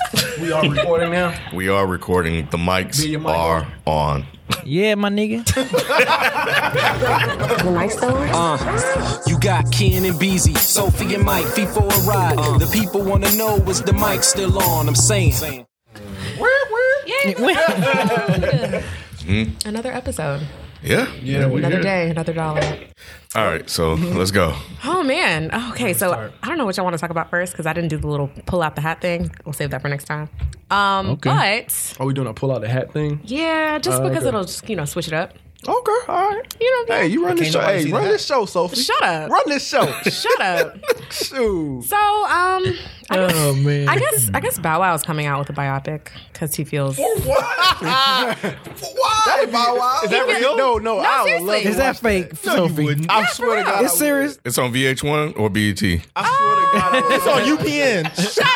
We are recording now. We are recording. The mics are on. Yeah, my nigga. The mic's still on? You got Ken and Beezy, Sophie and Mike, feet for a ride. The people want to know, is the mic still on? I'm saying. Another episode. Yeah. Another day, another dollar. All right, so let's go. Oh, man. Okay, so I don't know what y'all want to talk about first because I didn't do the little pull out the hat thing. We'll save that for next time. But, Are we doing a pull out the hat thing? yeah, just because okay. it'll just, switch it up. Okay, all right. Hey, you run this show. Hey, run this show, Sophie. Shut up. Run this show. Shut up. Shoot. So, I man. guess Bow Wow is coming out with a biopic because he feels... Why? Bow Wow? Is that real? No, I would love to Is that watch fake, Sophie? I swear to God. It's serious? It's on VH1 or BET. I swear to God. It's on UPN.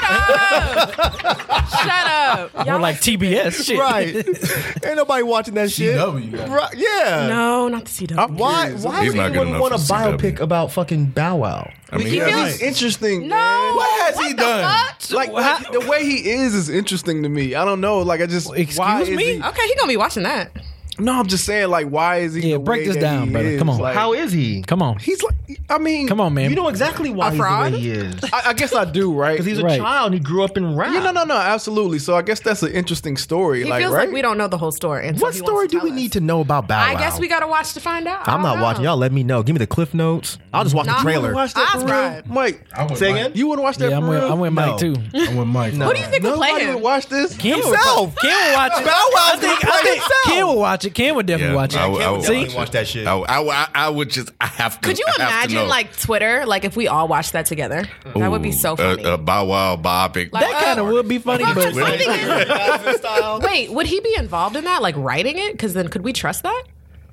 Shut up. More like TBS shit. Right. Ain't nobody watching that shit. CW. Right. Yeah. No, not the CW. Why He's would not good anyone enough want a for CW. biopic about fucking Bow Wow? I mean, He yeah, feels- He's interesting. No. man. What has he done? Like the way he is interesting to me. I don't know. Like I just Excuse why is me? he- Okay, he gonna be watching that. No, I'm just saying. Like why is he? Yeah, the break way this that down, he brother. is? Come on. Like, How is he? Come on. He's like. I mean, Come on, man. You know exactly why A he's fraud? the way he is. I guess I do, right? Because he's a Right. child and he grew up in rap. Yeah, no, absolutely. So I guess that's an interesting story. He like, feels right? like we don't know the whole story. And so What he wants story to do tell we us. need to know about Bow Wow? I guess we gotta watch to find out. I'm not watching. Y'all let me know. Give me the cliff notes. I'll just watch Nah, the trailer. Watch that I for real? subscribe. Mike. Say again? You wouldn't watch that Yeah, for real? I'm with Mike, too. I'm with Mike. Who do you think will play Nobody him? would watch this. Ken Himself. Ken will watch it. Bow Wow's gonna play I think himself. Ken will watch it. Ken would definitely watch it. I would See? definitely watch that shit. I would just. I have to. Could you I have to imagine know. like Twitter, like if we all watched that together? That would be so funny. A Bow Wow biopic. Like, That kind of would be funny, Well, but the thing is- wait, would he be involved in that? Like writing it? Because then could we trust that?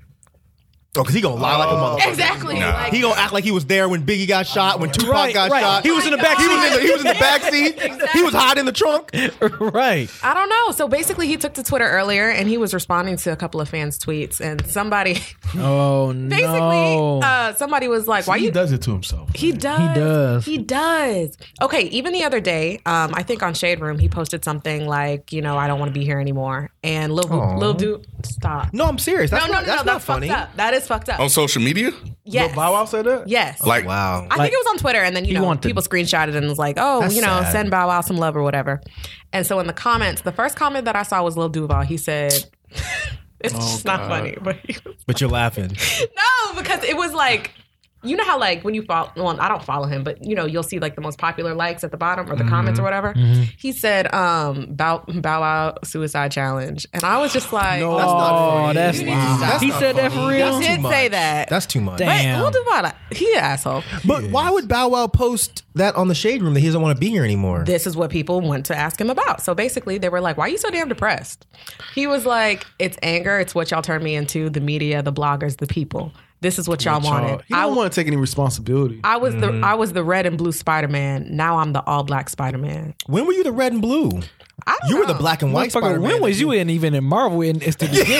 Oh, because he gonna lie like a motherfucker. Exactly. Nah. Like, He gonna act like he was there when Biggie got shot, when Tupac Right, got right. shot. He was in the back He was in the back seat. Exactly. He was hiding in the trunk. right. I don't know. So basically, he took to Twitter earlier and he was responding to a couple of fans' tweets, and somebody Oh, basically no. somebody was like, "Why He you?" does it to himself. He does. He does. He does. Okay, even the other day, I think on Shade Room, he posted something like, I don't want to be here anymore. And Lil Dude, stop. No, I'm serious. That's No, not, that's not that's funny. fucked up. That is fucked up. on social media. Yes. Bow Wow said that? Yes. Like, Wow. I think it was on Twitter, and then, wanted- people screenshotted and was like, oh, That's sad. send Bow Wow some love or whatever. And so in the comments, the first comment that I saw was Lil Duval. He said, it's just not funny, but But you're laughing. no, because it was like, you know how like when you follow, well, I don't follow him, but you'll see like the most popular likes at the bottom or the comments or whatever. He said, Bow Wow suicide challenge. And I was just like, No, that's not Oh, funny. that's That's he not said that funny. for real. That's he too did say much. that. That's too much. Damn. But Lil Duval, he an asshole. But why would Bow Wow post that on the Shade Room that he doesn't want to be here anymore? This is what people went to ask him about. So basically, they were like, why are you so damn depressed? He was like, it's anger. It's what y'all turned me into, the media, the bloggers, the people. This is what y'all wanted. He don't want to take any responsibility. I was the red and blue Spider-Man. Now I'm the all black Spider-Man. When were you the red and blue? I don't You were know. the black and white Motherfucker, Spider-Man. when was you even in Marvel in to begin with?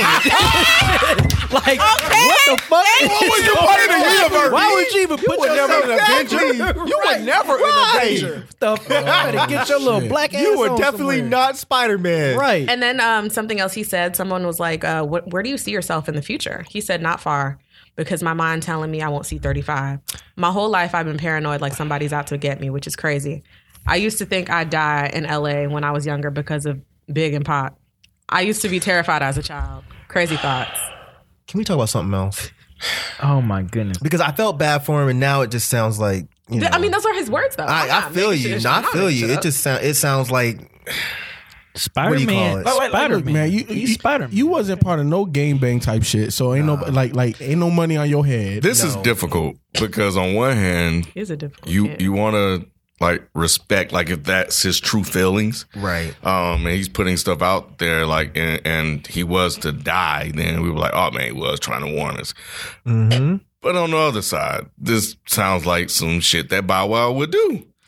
Like, what the fuck? What was you part of the universe? Why would you even put yourself an Avenger. You were never an Avenger. the fuck? Better get your little black ass You were on definitely somewhere. not Spider-Man. Right. And then something else he said, someone was like, where do you see yourself in the future? He said, not far, because my mind telling me I won't see 35. My whole life I've been paranoid like somebody's out to get me, which is crazy. I used to think I'd die in LA when I was younger because of Big and Pac. I used to be terrified as a child. Crazy thoughts. Can we talk about something else? Oh my goodness. Because I felt bad for him, and now it just sounds like I mean, those are his words, though. I'm I not feel making you. shit- No, I I'm not feel making you. shit up. It sounds like Spider-Man. What do you call it? Spider-Man. Man, He's Spider-Man. You wasn't part of no game bang type shit, so ain't no ain't no money on your head. this is difficult because on one hand, It's a difficult you kid. you want to like respect, like if that's his true feelings, right. and he's putting stuff out there, like, and he was to die, then we were like, oh man, he was trying to warn us. Mm-hmm. But on the other side, this sounds like some shit that Bow Wow would do.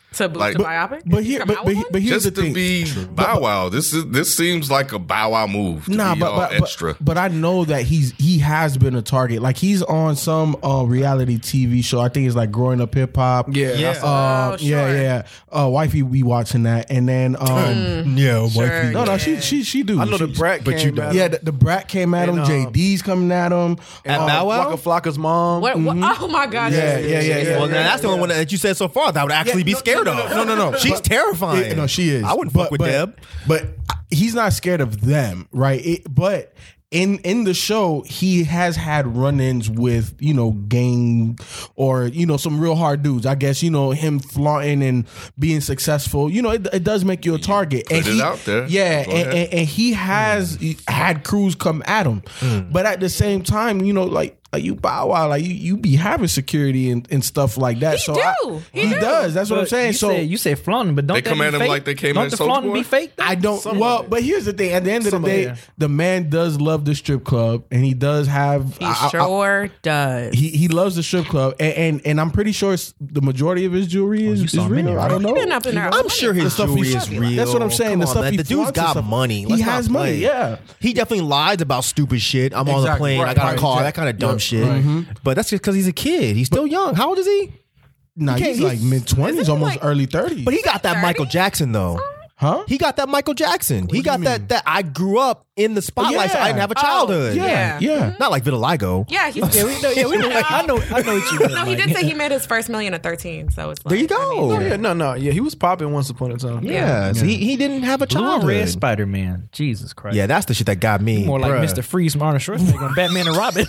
To boost Like- a biopic? But here, but here's Just the to thing. be Bow Wow. This seems like a Bow Wow move. To Nah, be all extra. but I know that he has been a target. Like he's on some reality TV show. I think it's like Growing Up Hip Hop. Oh, sure. Yeah. Wifey be watching that, and then wifey. No, she do. I know the brat, but came at yeah, him. the brat came at him. And, JD's coming at him. And Bow Wow? Waka Flocka's mom. What? Oh my gosh. Yeah. Well, now that's the only one that you said so far that I would actually be scared of. No. She's terrifying. No, she is. I wouldn't fuck with Deb. But he's not scared of them, right? But in the show, he has had run-ins with, gang or, some real hard dudes. I guess, him flaunting and being successful, it does make you a target. Put it out there. Yeah, Go ahead. and he has had crews come at him. But at the same time, like you Bow Wow, like you be having security and stuff like that. He do. Does. That's what I'm saying. You say flaunting, but don't They that come be at him fake? like they came don't at the Soulja flaunting Boy? be fake? Though? I don't. Well, but here's the thing. At the end of the day, the man does love the strip club, and he does have. He sure does. He loves the strip club, and I'm pretty sure the majority of his jewelry is saw real. many, I don't know. Been up in there. I'm sure his stuff jewelry he's- is real. That's what I'm saying. Come The on, stuff man. he The dude's flaunts and got stuff. money. He Let's has not money, play. yeah. He definitely lies about stupid shit. I'm on the Exactly. plane. I Right, got a right, car. exactly. That kind of dumb Yep. shit. Right. But that's just because he's a kid. He's still young. How old is he? Nah, Okay, he's like mid 20s, almost early 30s. But he got that 30? Michael Jackson though. huh? He got that Michael Jackson. He got that I grew up in the spotlight, so I didn't have a childhood. Yeah. Not like vitiligo. Yeah, he's we know. I know what you mean. No, he did say he made his first million at 13. So it's like, There you go. Oh, yeah, no. Yeah, he was popping once upon a time. Yeah. So he didn't have a Blue and childhood. red Spider-Man. Jesus Christ. Yeah, that's the shit that got me. More like Bruh. Mr. Freeze from Arnold Schwarzenegger on Batman and Robin.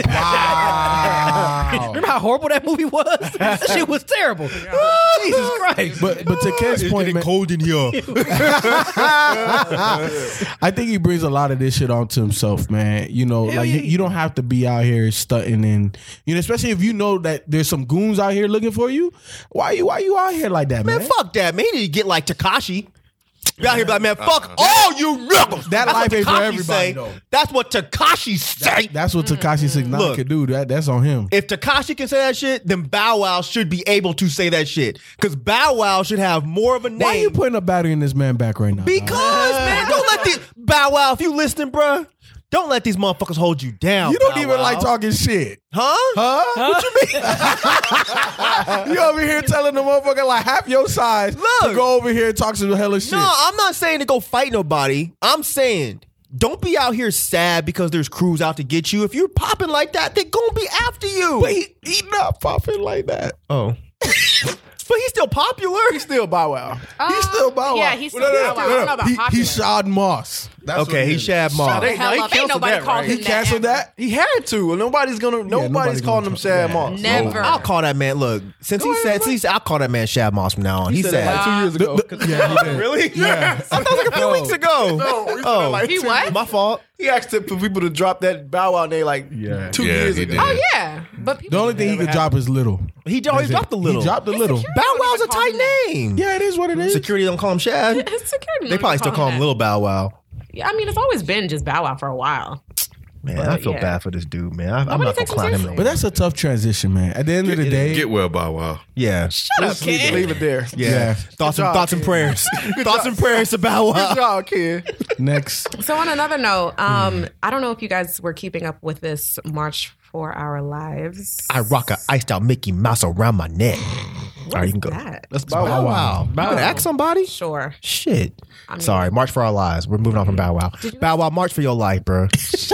Wow. Remember how horrible that movie was? That shit was terrible. Jesus Christ. But to Ken's point, man, cold in here. I think he brings a lot of this shit onto himself, man. You don't have to be out here stunting and especially if you know that there's some goons out here looking for you. Why you out here like that, man? Man, fuck that, man. He need to get like Tekashi. Be out here be like, man, fuck all you niggas. That That's life what ain't for Tekashi everybody, say. though. That's what Tekashi say. That's what Tekashi 6ix9ine Look. could do. That's on him. If Tekashi can say that shit, then Bow Wow should be able to say that shit. Because Bow Wow should have more of a name. Why are you putting a battery in this man back right now? Because, man, don't let these Bow Wow, if you listening, bruh, don't let these motherfuckers hold you down. You don't Bow even Wow. like talking shit. Huh? What you mean? You over here telling the motherfucker like half your size to Look. go over here and talk some hella shit. No, I'm not saying to go fight nobody. I'm saying don't be out here sad because there's crews out to get you. If you're popping like that, they're gonna be after you. But he not popping like that. Oh. But he's still popular. He's still Bow Wow. He's still Bow Wow. Yeah, he's still Bow Wow. I don't know about popular. He's Shad Moss. That's what Okay, it he is. Shad Moss. Hey, Hell he up. Ain't canceled nobody that, called right? him He canceled ever. that? He had to. Nobody's nobody's calling gonna him Shad Moss. Never. I'll call that man. Look, since he said, I'll call that man Shad Moss from now on. He said said, that like 2 years ago. Yeah, he did. "Really? Yeah, I thought it was like a few weeks ago." No, he said Oh, like He 2 what? my fault. He asked for people to drop that Bow Wow name like 2 Yeah, years he ago. did. Oh, yeah. But people The only thing he could drop is little. He always dropped a little. He dropped a little. security. Bow Wow's a Call him tight that. name. Yeah, it is what it is. Security don't call him Shad. His security. They probably still call him that. Little Bow Wow. Yeah, I mean, it's always been just Bow Wow for a while. Man, But, I feel yeah. bad for this dude, man. I'm Nobody not gonna takes him clown him. seriously. But that's a tough transition, man. At the end of the day, Get well, Bow Wow. Yeah. Shut up, kid. Leave it there. Yeah. Thoughts job, and kid. prayers. Thoughts and prayers to Bow Wow. Good job, kid. next. So on another note, I don't know if you guys were keeping up with this March for Our Lives. I rock a iced out Mickey Mouse around my neck. All right, you can go. That? That's Bow Wow. Wow. You gonna ask somebody? Sure. Shit. Sorry, March for Our Lives. We're moving on from Bow Wow. Bow Wow, march for your life, bro.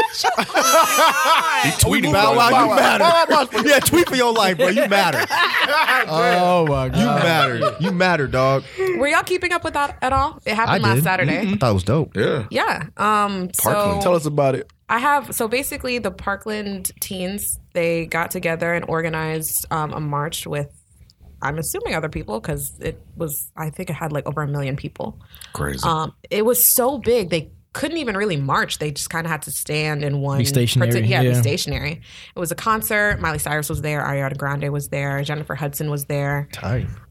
He tweeted Bow Wow, about you it. matter. Yeah, tweet for your life, bro. You matter. Oh my god. You matter. You matter, dog. Were y'all keeping up with that at all? It I happened did. last Saturday. I thought it was dope. Yeah. Yeah. Parkland. Tell us about it. I have, so basically the Parkland teens, they got together and organized a march with, I'm assuming other people, because it was, I think it had like over 1 million people. Crazy. It was so big, they couldn't even really march. They just kind of had to stand in one. Be stationary, be yeah. stationary. It was a concert. Miley Cyrus was there. Ariana Grande was there. Jennifer Hudson was there. Tight.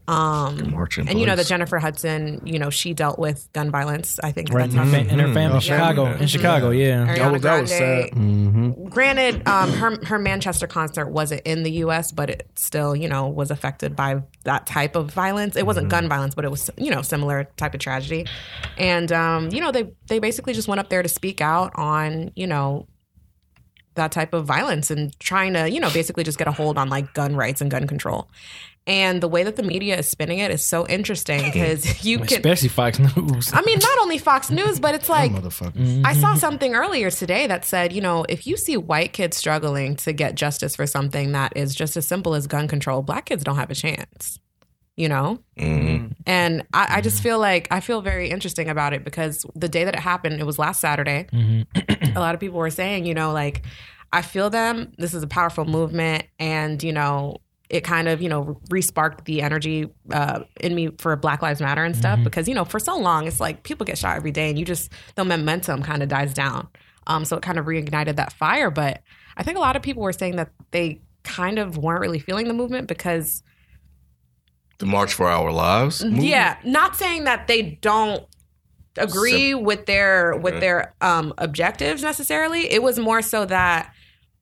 Marching and you know police. that Jennifer Hudson, you know, she dealt with gun violence. I think Right, that's how in her family, in Chicago, yeah. Ariana That was sad. Granted, her Manchester concert wasn't in the U.S., but it still, you know, was affected by that type of violence. It wasn't gun violence, but it was, you know, similar type of tragedy. And, you know, they basically just went up there to speak out on, you know, that type of violence and trying to, you know, basically just get a hold on like gun rights and gun control. And the way that the media is spinning it is so interesting because you can, especially Fox News. I mean, not only Fox News, but it's like, Motherfuckers. I saw something earlier today that said, you know, if you see white kids struggling to get justice for something that is just as simple as gun control, black kids don't have a chance, you know? And I just feel like, I feel very interesting about it because the day that it happened, it was last Saturday. A lot of people were saying, you know, like, I feel them. This is a powerful movement. And, you know, it kind of, you know, re-sparked the energy in me for Black Lives Matter and stuff because, you know, for so long, it's like people get shot every day and you just, the momentum kind of dies down. So it kind of reignited that fire. But I think a lot of people were saying that they kind of weren't really feeling the movement because... The March for Our Lives movement? Yeah. Not saying that they don't agree with their objectives necessarily. It was more so that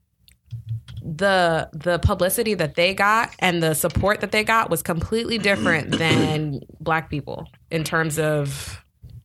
the publicity that they got and the support that they got was completely different than black people in terms of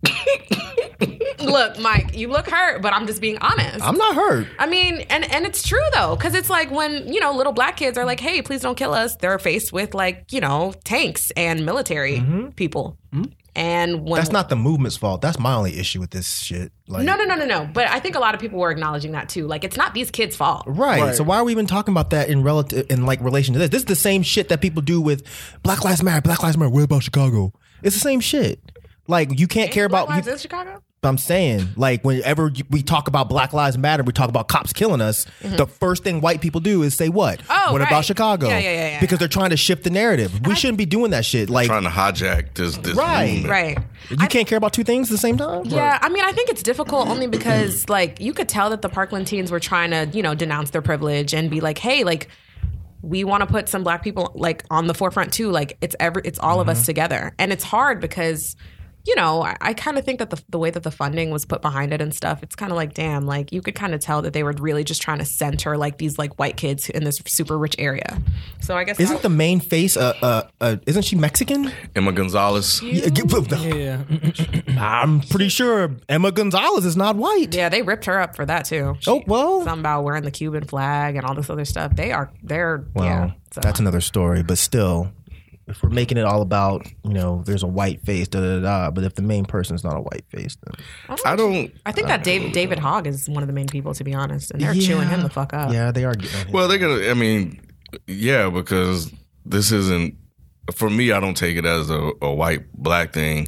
look, Mike, you look hurt, but I'm just being honest. I'm not hurt. I mean, and it's true though, because it's like when, you know, little black kids are like, hey, please don't kill us. They're faced with like, you know, tanks and military people. And when That's not the movement's fault. That's my only issue with this shit. Like, no. But I think a lot of people were acknowledging that too. Like, it's not these kids' fault. Right. So why are we even talking about that in relation to this? This is the same shit that people do with Black Lives Matter. Black Lives Matter. What about Chicago? It's the same shit. Like, you can't care about. Black Lives in Chicago? I'm saying, like, whenever we talk about Black Lives Matter, we talk about cops killing us. The first thing white people do is say, "What? What right. about Chicago?" Yeah. Because they're trying to shift the narrative. We shouldn't be doing that shit. Like, Trying to hijack this movement. Right. you can't care about two things at the same time. Yeah, I mean, I think it's difficult only because, like, you could tell that the Parkland teens were trying to, you know, denounce their privilege and be like, hey, like, we want to put some black people, like, on the forefront too. Like, it's all of us together. And it's hard because, you know, I kind of think that the way that the funding was put behind it and stuff, it's kind of like, damn, like, you could kind of tell that they were really just trying to center, like, these, like, white kids in this super rich area. So I guess... Isn't the main face, isn't she Mexican? Emma Gonzalez. Yeah. I'm pretty sure Emma Gonzalez is not white. Yeah, they ripped her up for that too. Oh, well. Something about wearing the Cuban flag and all this other stuff. They're Well, yeah. So. that's another story. But still, if we're making it all about, you know, there's a white face, but if the main person's not a white face, then I think that David Hogg is one of the main people, to be honest, and they're chewing him the fuck up. Yeah, they are getting on him. Well, they're gonna. I mean, yeah, because this isn't for me. I don't take it as a white black thing.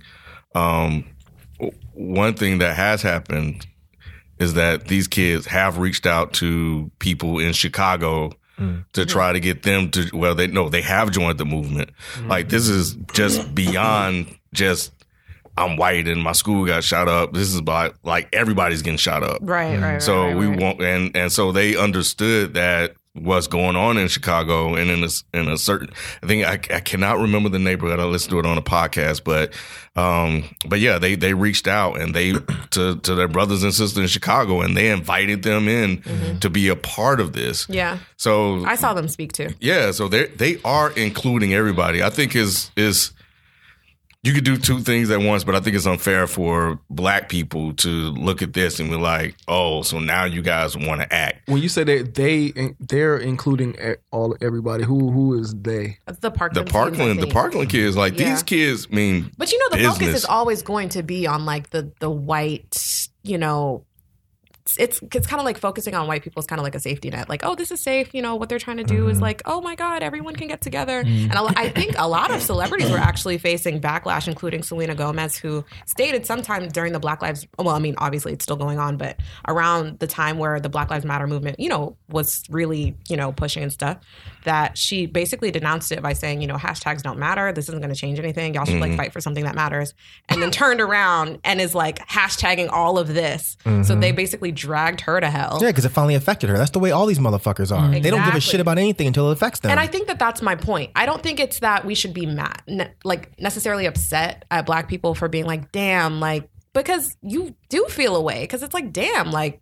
One thing that has happened is that these kids have reached out to people in Chicago to try to get them to. Well, they have joined the movement. Like, this is just beyond just I'm white and my school got shot up. This is about, like, everybody's getting shot up. Right. So we want, and so they understood that what's going on in Chicago and in a certain, I think I cannot remember the neighborhood. I listened to it on a podcast, but yeah, they reached out and they to their brothers and sisters in Chicago and they invited them in to be a part of this. Yeah. So I saw them speak too. Yeah. So they are including everybody. I think is you could do two things at once, but I think it's unfair for black people to look at this and be like, "Oh, so now you guys want to act." When you say that they're including everybody, who is they? The Parkland kids, like these kids mean. But you know, the business. focus is always going to be on like the white, you know. It's kind of like focusing on white people is kind of like a safety net. Like, oh, this is safe. You know, what they're trying to do is like, oh my God, everyone can get together. And I think a lot of celebrities were actually facing backlash, including Selena Gomez, who stated sometime during the Black Lives, well, I mean, obviously it's still going on, but around the time where the Black Lives Matter movement, you know, was really, you know, pushing and stuff, that she basically denounced it by saying, you know, hashtags don't matter. This isn't going to change anything. Y'all should like fight for something that matters. And then turned around and is like hashtagging all of this. So they basically dragged her to hell. Yeah, because it finally affected her. That's the way all these motherfuckers are. They don't give a shit about anything until it affects them. And I think that that's my point. I don't think it's that we should be mad, necessarily upset at Black people for being like, damn, like, because you do feel a way. Because it's like, damn, like,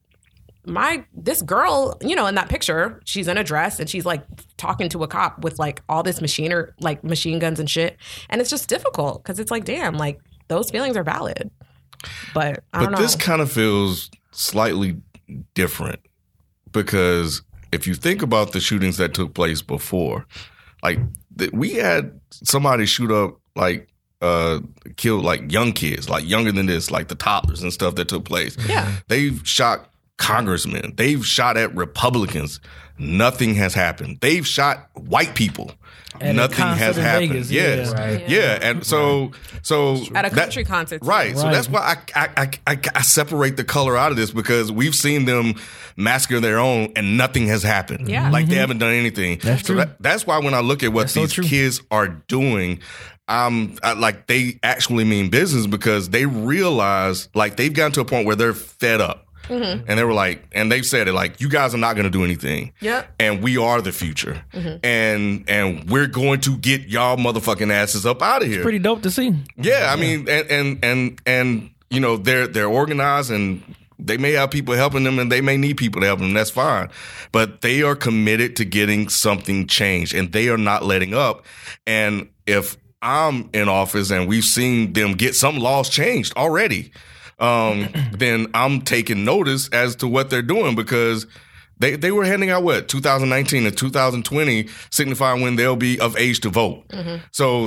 this girl, you know, in that picture, she's in a dress and she's like talking to a cop with like all this machine guns and shit. And it's just difficult because it's like, damn, like those feelings are valid. But I don't know. But this kind of feels slightly different because if you think about the shootings that took place before, like we had somebody shoot up like killed like young kids, like younger than this, like the toddlers and stuff that took place. Yeah. They've shot congressmen. They've shot at Republicans. Nothing has happened. They've shot white people. At Nothing has happened. Vegas, yes. yeah. Right. Yeah. And so at a country concert. Right. So that's why I separate the color out of this because we've seen them massacre their own and nothing has happened. Yeah. Like they haven't done anything. That's true. That's why when I look at what these kids are doing, like they actually mean business because they realize like they've gotten to a point where they're fed up. Mm-hmm. And they were like, and they've said it like, you guys are not going to do anything. Yeah. And we are the future. Mm-hmm. And we're going to get y'all motherfucking asses up out of here. It's pretty dope to see. Yeah. I mean, and you know, they're organized and they may have people helping them and they may need people to help them. That's fine. But they are committed to getting something changed and they are not letting up. And if I'm in office and we've seen them get some laws changed already, then I'm taking notice as to what they're doing because they were handing out 2019 and 2020 signifying when they'll be of age to vote. Mm-hmm. So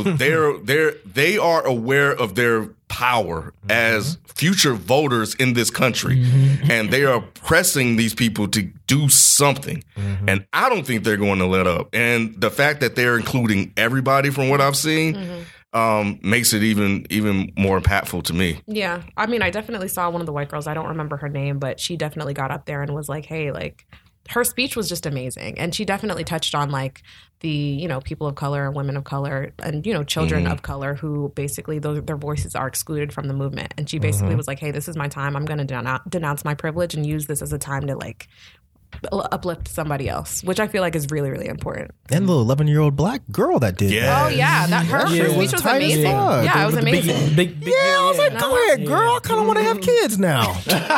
they are aware of their power as future voters in this country, and they are pressing these people to do something. Mm-hmm. And I don't think they're going to let up. And the fact that they're including everybody from what I've seen. Makes it even more impactful to me. Yeah. I mean, I definitely saw one of the white girls. I don't remember her name, but she definitely got up there and was like, hey, like, her speech was just amazing. And she definitely touched on, like, the, you know, people of color, women of color, and, you know, children of color who basically their voices are excluded from the movement. And she basically was like, hey, this is my time. I'm going to denounce my privilege and use this as a time to, like, uplift somebody else, which I feel like is really, really important. And the 11-year-old Black girl that did that. Oh, yeah. Her speech was amazing. Yeah, it was amazing. I was like, go ahead, girl. I kind of want to have kids now.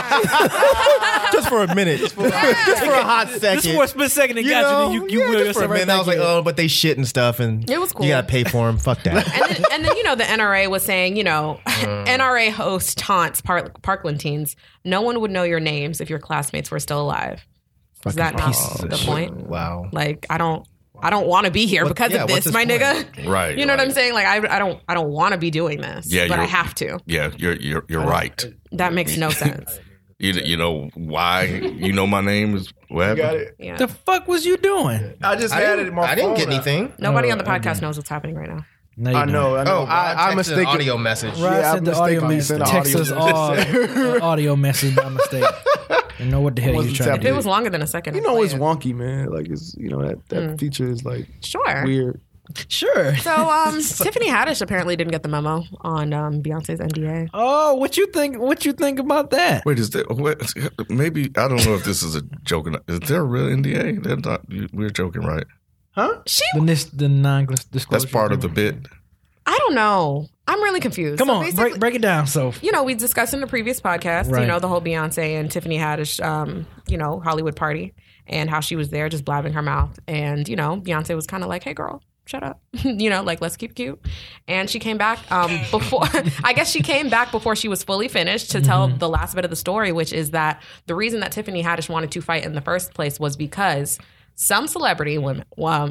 Just for a minute. Just for a hot second. Just for a split second, it got you. You will just for a minute. I was like, oh, but they shit and stuff. And it was cool. You got to pay for them. Fuck that. And then, you know, the NRA was saying, you know, NRA host taunts Parkland teens. No one would know your names if your classmates were still alive. Is that not the point? Wow. Like, I don't want to be here because of this, my nigga. Right. You know what I'm saying? Like, I don't want to be doing this, but I have to. Yeah, you're right. That makes no sense. You know why? You know my name is what happened? Got it. Yeah. The fuck was you doing? I just had it in my phone. I didn't get anything. Nobody on the podcast knows what's happening right now. No, I know. Oh, I mistaken. An audio message. Right, Yeah, I sent the audio message. Text us all an audio message by mistake. You know what the hell you're trying to If do. it was longer than a second, You know it's wonky, man. Like it's that feature is like weird. Sure. So Tiffany Haddish apparently didn't get the memo on Beyonce's NDA. Oh, what you think? What you think about that? Wait, is there? Maybe I don't know if this is a joke. Is there a real NDA? That's not. We're joking, right? Huh? The non-disclosure. That's part of the bit. I don't know. I'm really confused. Come on, break it down. So, you know, we discussed in the previous podcast, right. You know, the whole Beyonce and Tiffany Haddish, you know, Hollywood party and how she was there just blabbing her mouth. And, you know, Beyonce was kind of like, hey, girl, shut up. You know, like, let's keep cute. And she came back before, I guess she came back before she was fully finished to tell the last bit of the story, which is that the reason that Tiffany Haddish wanted to fight in the first place was because some celebrity woman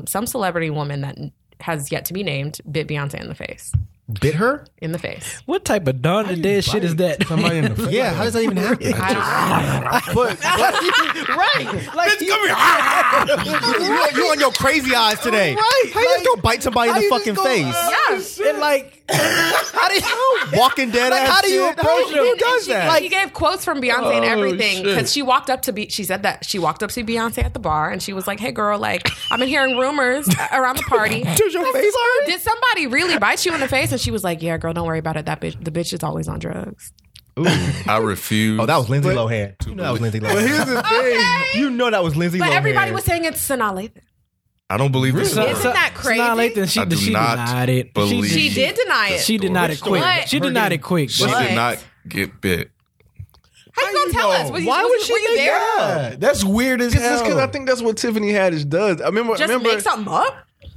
that has yet to be named bit Beyonce in the face. Bit her? In the face. What type of dawn and dead shit is that? Somebody in the face. Yeah, how does that even happen? Right. Like, you on your crazy eyes today. Right. How you just go bite somebody in the fucking face? Yes. And like, how do you, Walking dead ass how do you shit? approach Who them? does that? Like, he gave quotes from Beyonce and everything because she walked up to she said that she walked up to Beyonce at the bar and she was like, hey girl, like I've been hearing rumors around the party. Does your face hurt? Did somebody really bite you in the face? And she was like, yeah, girl, don't worry about it. The bitch is always on drugs. I refuse. Oh, that was Lindsay Lohan. You know that was Lindsay Lohan. But here's the thing. You know that was Lindsay Lohan. But everybody was saying it's Sanaa Lathan. I don't believe this. Isn't that crazy? Sanaa Lathan, I do she not denied it. believe She did deny it. She denied it quick. What? She denied it quick. She did not get bit. How you gonna tell us? Why would she were you make there? that? That's weird as hell. Because I think that's what Tiffany Haddish does. I remember. Just make something up?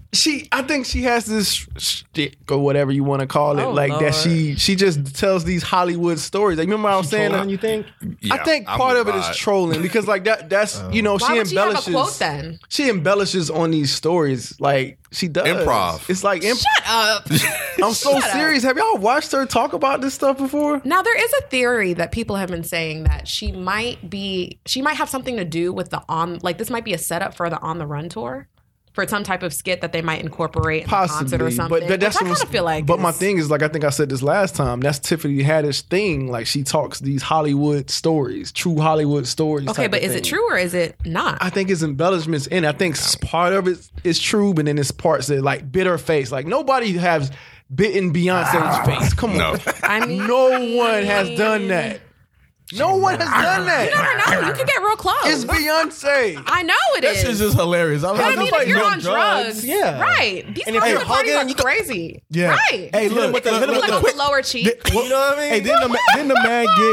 I think she has this shtick or whatever you want to call it, Oh, like Lord. that. She just tells these Hollywood stories. Like, remember I was saying that? You think? Yeah, I think I'm part of it right. is trolling because like that's you know Why she would she have a embellishes. quote then? She embellishes on these stories like she does. Improv. It's like Shut up. I'm so Shut up. serious. Have y'all watched her talk about this stuff before? Now there is a theory that people have been saying that she might have something to do with this might be a setup for the On the Run tour. For some type of skit that they might incorporate in the concert or something. But that's which I kind of feel like. But my thing is, like I think I said this last time. That's Tiffany Haddish thing. Like she talks these Hollywood stories, true Hollywood stories. Okay, type but of is it thing. true or is it not? I think it's embellishments in. I think part of it is true, but then it's parts that like bit her face. Like nobody has bitten Beyonce's face. Come on, No. I mean, no one has done that. No one has done that. You never know. You could get real close. It's Beyonce. I know it This is. is just hilarious. I'm But I like, mean, if you're on drugs, yeah. right? These And if Hollywood you're parties hugging, are you go- crazy, Yeah. right? Hey, look, with the- look, hit him look, with the Like look. the lower cheek. You know what I mean? Hey, didn't the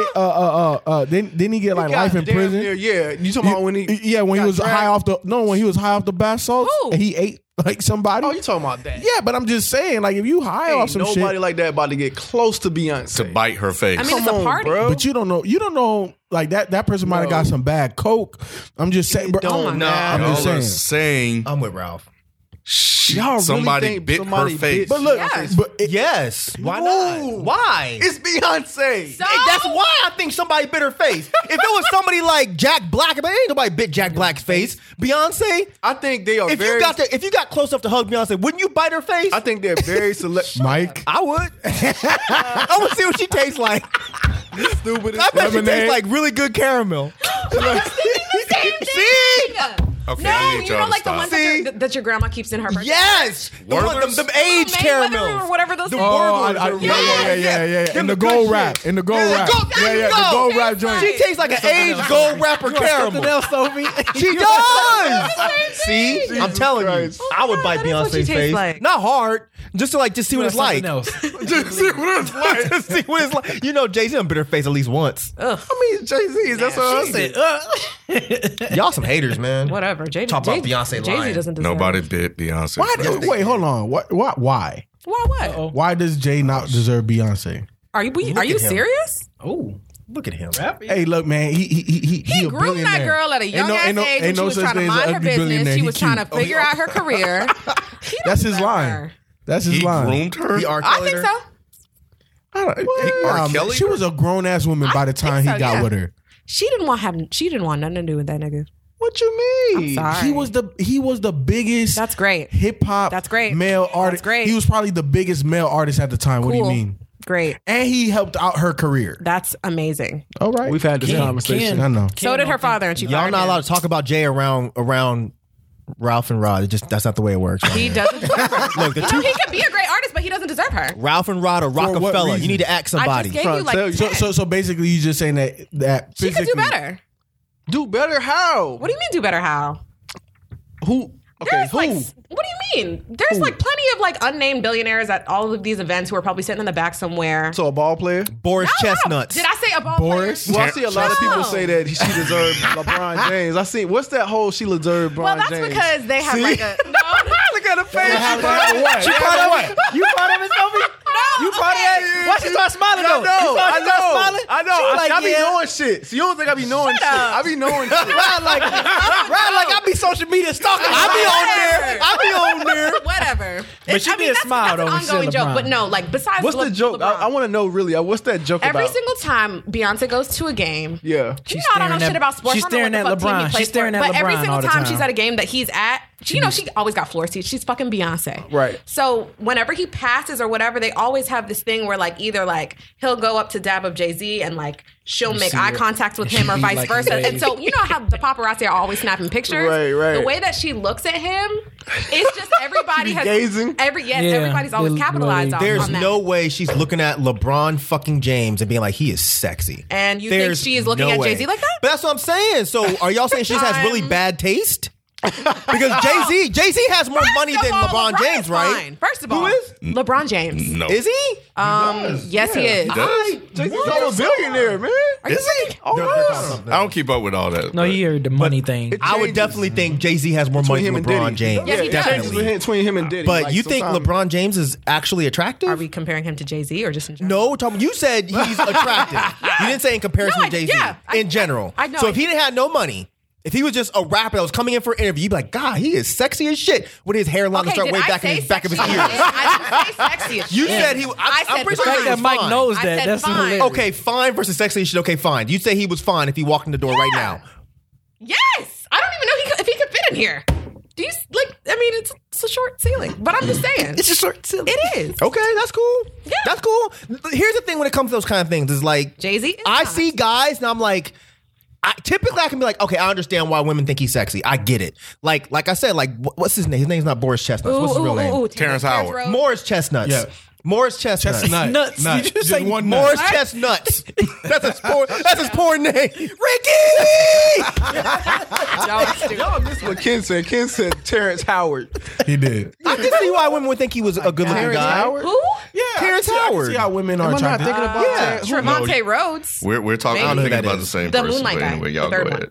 man get didn't he get like life in Damn prison? near, yeah. You talking about when he? when he got was dragged? when he was high off the bath salts Who? and he ate like somebody. Oh, you talking about that? Yeah, but I'm just saying, like if you high off Ain't some nobody shit, like that about to get close to Beyonce. To bite her face. I mean, Come it's a on, party. bro. but you don't know, like that person might have got some bad coke. I'm just saying, bro. don't No, I'm Y'all just are saying. saying I'm with Ralph. Y'all really somebody think bit somebody her face. bit But look, Yes. but it, Yes. Why No. not? Why? It's Beyonce. So- Hey, that's why I think somebody bit her face. If it was somebody like Jack Black, but ain't nobody bit Jack Black's face. Beyonce, I think they are if very. you got close enough to hug Beyonce, wouldn't you bite her face? I think they're very select. Mike. I would. I want to see what she tastes like. Stupid. I bet she Lemonade. tastes like really good caramel. See? Okay, No, I need you y'all know, to like the stop. ones See? that your grandma keeps in her birthday. Yes. The Werther's? them aged Mayweather caramels. or whatever those. The Oh, Werther's. yeah. In the Them gold good wrap. shit. In the gold Yeah, wrap. go- Yeah, there you the go. gold wrap joint. She tastes like an aged gold wrapper caramel. Sophie. She does. See, I'm telling Christ. you, I would bite that is what she Beyonce's tastes face. like. Not hard, just to see what it's like. Else. Just see what it's like. Just see what it's like. You know, Jay-Z done bit her face at least once. I mean, Jay-Z. That's what I said. Y'all some haters, man. Whatever. Talk about Beyonce Jay-Z lying. doesn't deserve. Nobody bit Beyonce. Why? face. Wait, hold on. Why? Why? What? Why does Jay not deserve Beyonce? Are you at him. serious? Oh, Look at him. Hey, look, man. He a groomed that billionaire. girl at a young ass age when she was trying to mind her business. She was trying to figure out her career. That's his deserve line. her. That's his He line. groomed her? He R. I Kelly'd think her? so. R. Kelly? She was a grown ass woman by the time think he so, got yeah. with her. She didn't want nothing to do with that nigga. What you mean? Sorry. He was the biggest. That's great. Hip hop. That's great. Male artist. That's great. He was probably the biggest male artist at the time. What do you Cool. mean? Great. And he helped out her career. That's amazing. All right. We've had this conversation. I know. So did her father, and she Y'all fired not him. allowed to talk about Jay around Ralph and Rod. That's not the way it works. right? He doesn't deserve her. Look, the No, two he could be a great artist, but he doesn't deserve her. Ralph and Rod or what Rockefeller. reason? You need to ask I somebody. just gave you tell like you. 10. So basically, you just saying that She could do physically- better. Do better? How? What do you mean do better? How? Who? Okay, There's who? like, what do you mean? There's like plenty of like unnamed billionaires at all of these events who are probably sitting in the back somewhere. So a ball player? Boris No. Chestnuts. Did I say a ball Boris? player? Well, I see a lot of people No. say that she deserved LeBron James. I see. What's that whole she deserved LeBron Well, that's James? because they have like a no. Look at her face. You proud of it? You proud of it, Sophie? You proud of that? Why she start smiling though? You saw she start smiling? I know. She was like, I be yeah. knowing shit. So you don't think I be knowing shit? I be knowing shit. Rod like I be social media stalking. I be on there. Whatever. But she did smile, though, when That's she an ongoing said joke. LeBron. But no, like besides What's the joke? I want to know really. What's that joke Every about? single time Beyonce goes to a game, Yeah. I don't know staring at- shit about sports. she's I don't know staring what the at fuck team he LeBron. plays She's staring for. at But every LeBron single all the time time. she's at a game that he's at, She always got floor seats. She's fucking Beyonce. Right. So whenever he passes or whatever, they always have this thing where like either like he'll go up to dab up Jay-Z and like she'll make eye contact with him or vice like versa. wave. And so you know how the paparazzi are always snapping pictures? Right. The way that she looks at him, it's just everybody has gazing? everybody's always Yeah, capitalized like, on There's on that. no way she's looking at LeBron fucking James and being like, he is sexy. And you There's think she is looking no at way. Jay-Z like that? But that's what I'm saying. So are y'all saying she just has really bad taste? Because Jay-Z has more money than LeBron James, is right? fine. First of all, is? LeBron James. No. Is he? Yes, he is. Jay-Z's a billionaire, man. Is he? Oh, I don't keep up with all that. No, you heard the money thing. I would definitely think Jay-Z has more money him than and Diddy. LeBron James. Yeah, he it does. changes between him and Diddy. But Like, you think sometimes- LeBron James is actually attractive? Are we comparing him to Jay-Z or just in general? No, Tom, you said he's attractive. You didn't say in comparison No, to Jay-Z. I- In general. I know So I if he didn't have no money, if he was just a rapper that was coming in for an interview, you'd be like, God, he is sexy as shit with his hairline to start did way I back in say his back of his sexy? ears. I didn't say sexy as You shit. said he. I I'm said pretty The sure fact he that was Mike fine. knows I that, said that's fine. hilarious. Okay, fine versus sexy as shit. Okay, fine. You'd say he was fine if he walked in the door right now. Yes. I don't even know if he could fit in here. Do you like? I mean, it's a short ceiling, but I'm just saying. It's a short ceiling. It is. Okay, that's cool. Yeah. That's cool. Here's the thing when it comes to those kind of things is like Jay-Z is I not. see guys and I'm like, typically I can be like, okay, I understand why women think he's sexy. I get it. Like I said, like what's his name? His name's not Boris Chestnuts. What's his real name? Terrence Howard. Rhodes. Morris Chestnuts. Yeah. Morris Chestnuts. Chestnut. Nuts. Nut. You just say one Morris nut. Chestnuts. That's his porn name. Ricky! Y'all missed what Ken said. Ken said Terrence Howard. He did. I can see why women would think he was a good looking Terrence guy. Howard? Who? Yeah, Terrence I can Howard. see how women are Am I not attracted. thinking about Yeah. Terrence? Trevante Rhodes. We're talking. Maybe. I'm thinking That about is. the same The person. Moonlight But guy, anyway, the y'all go third ahead. one.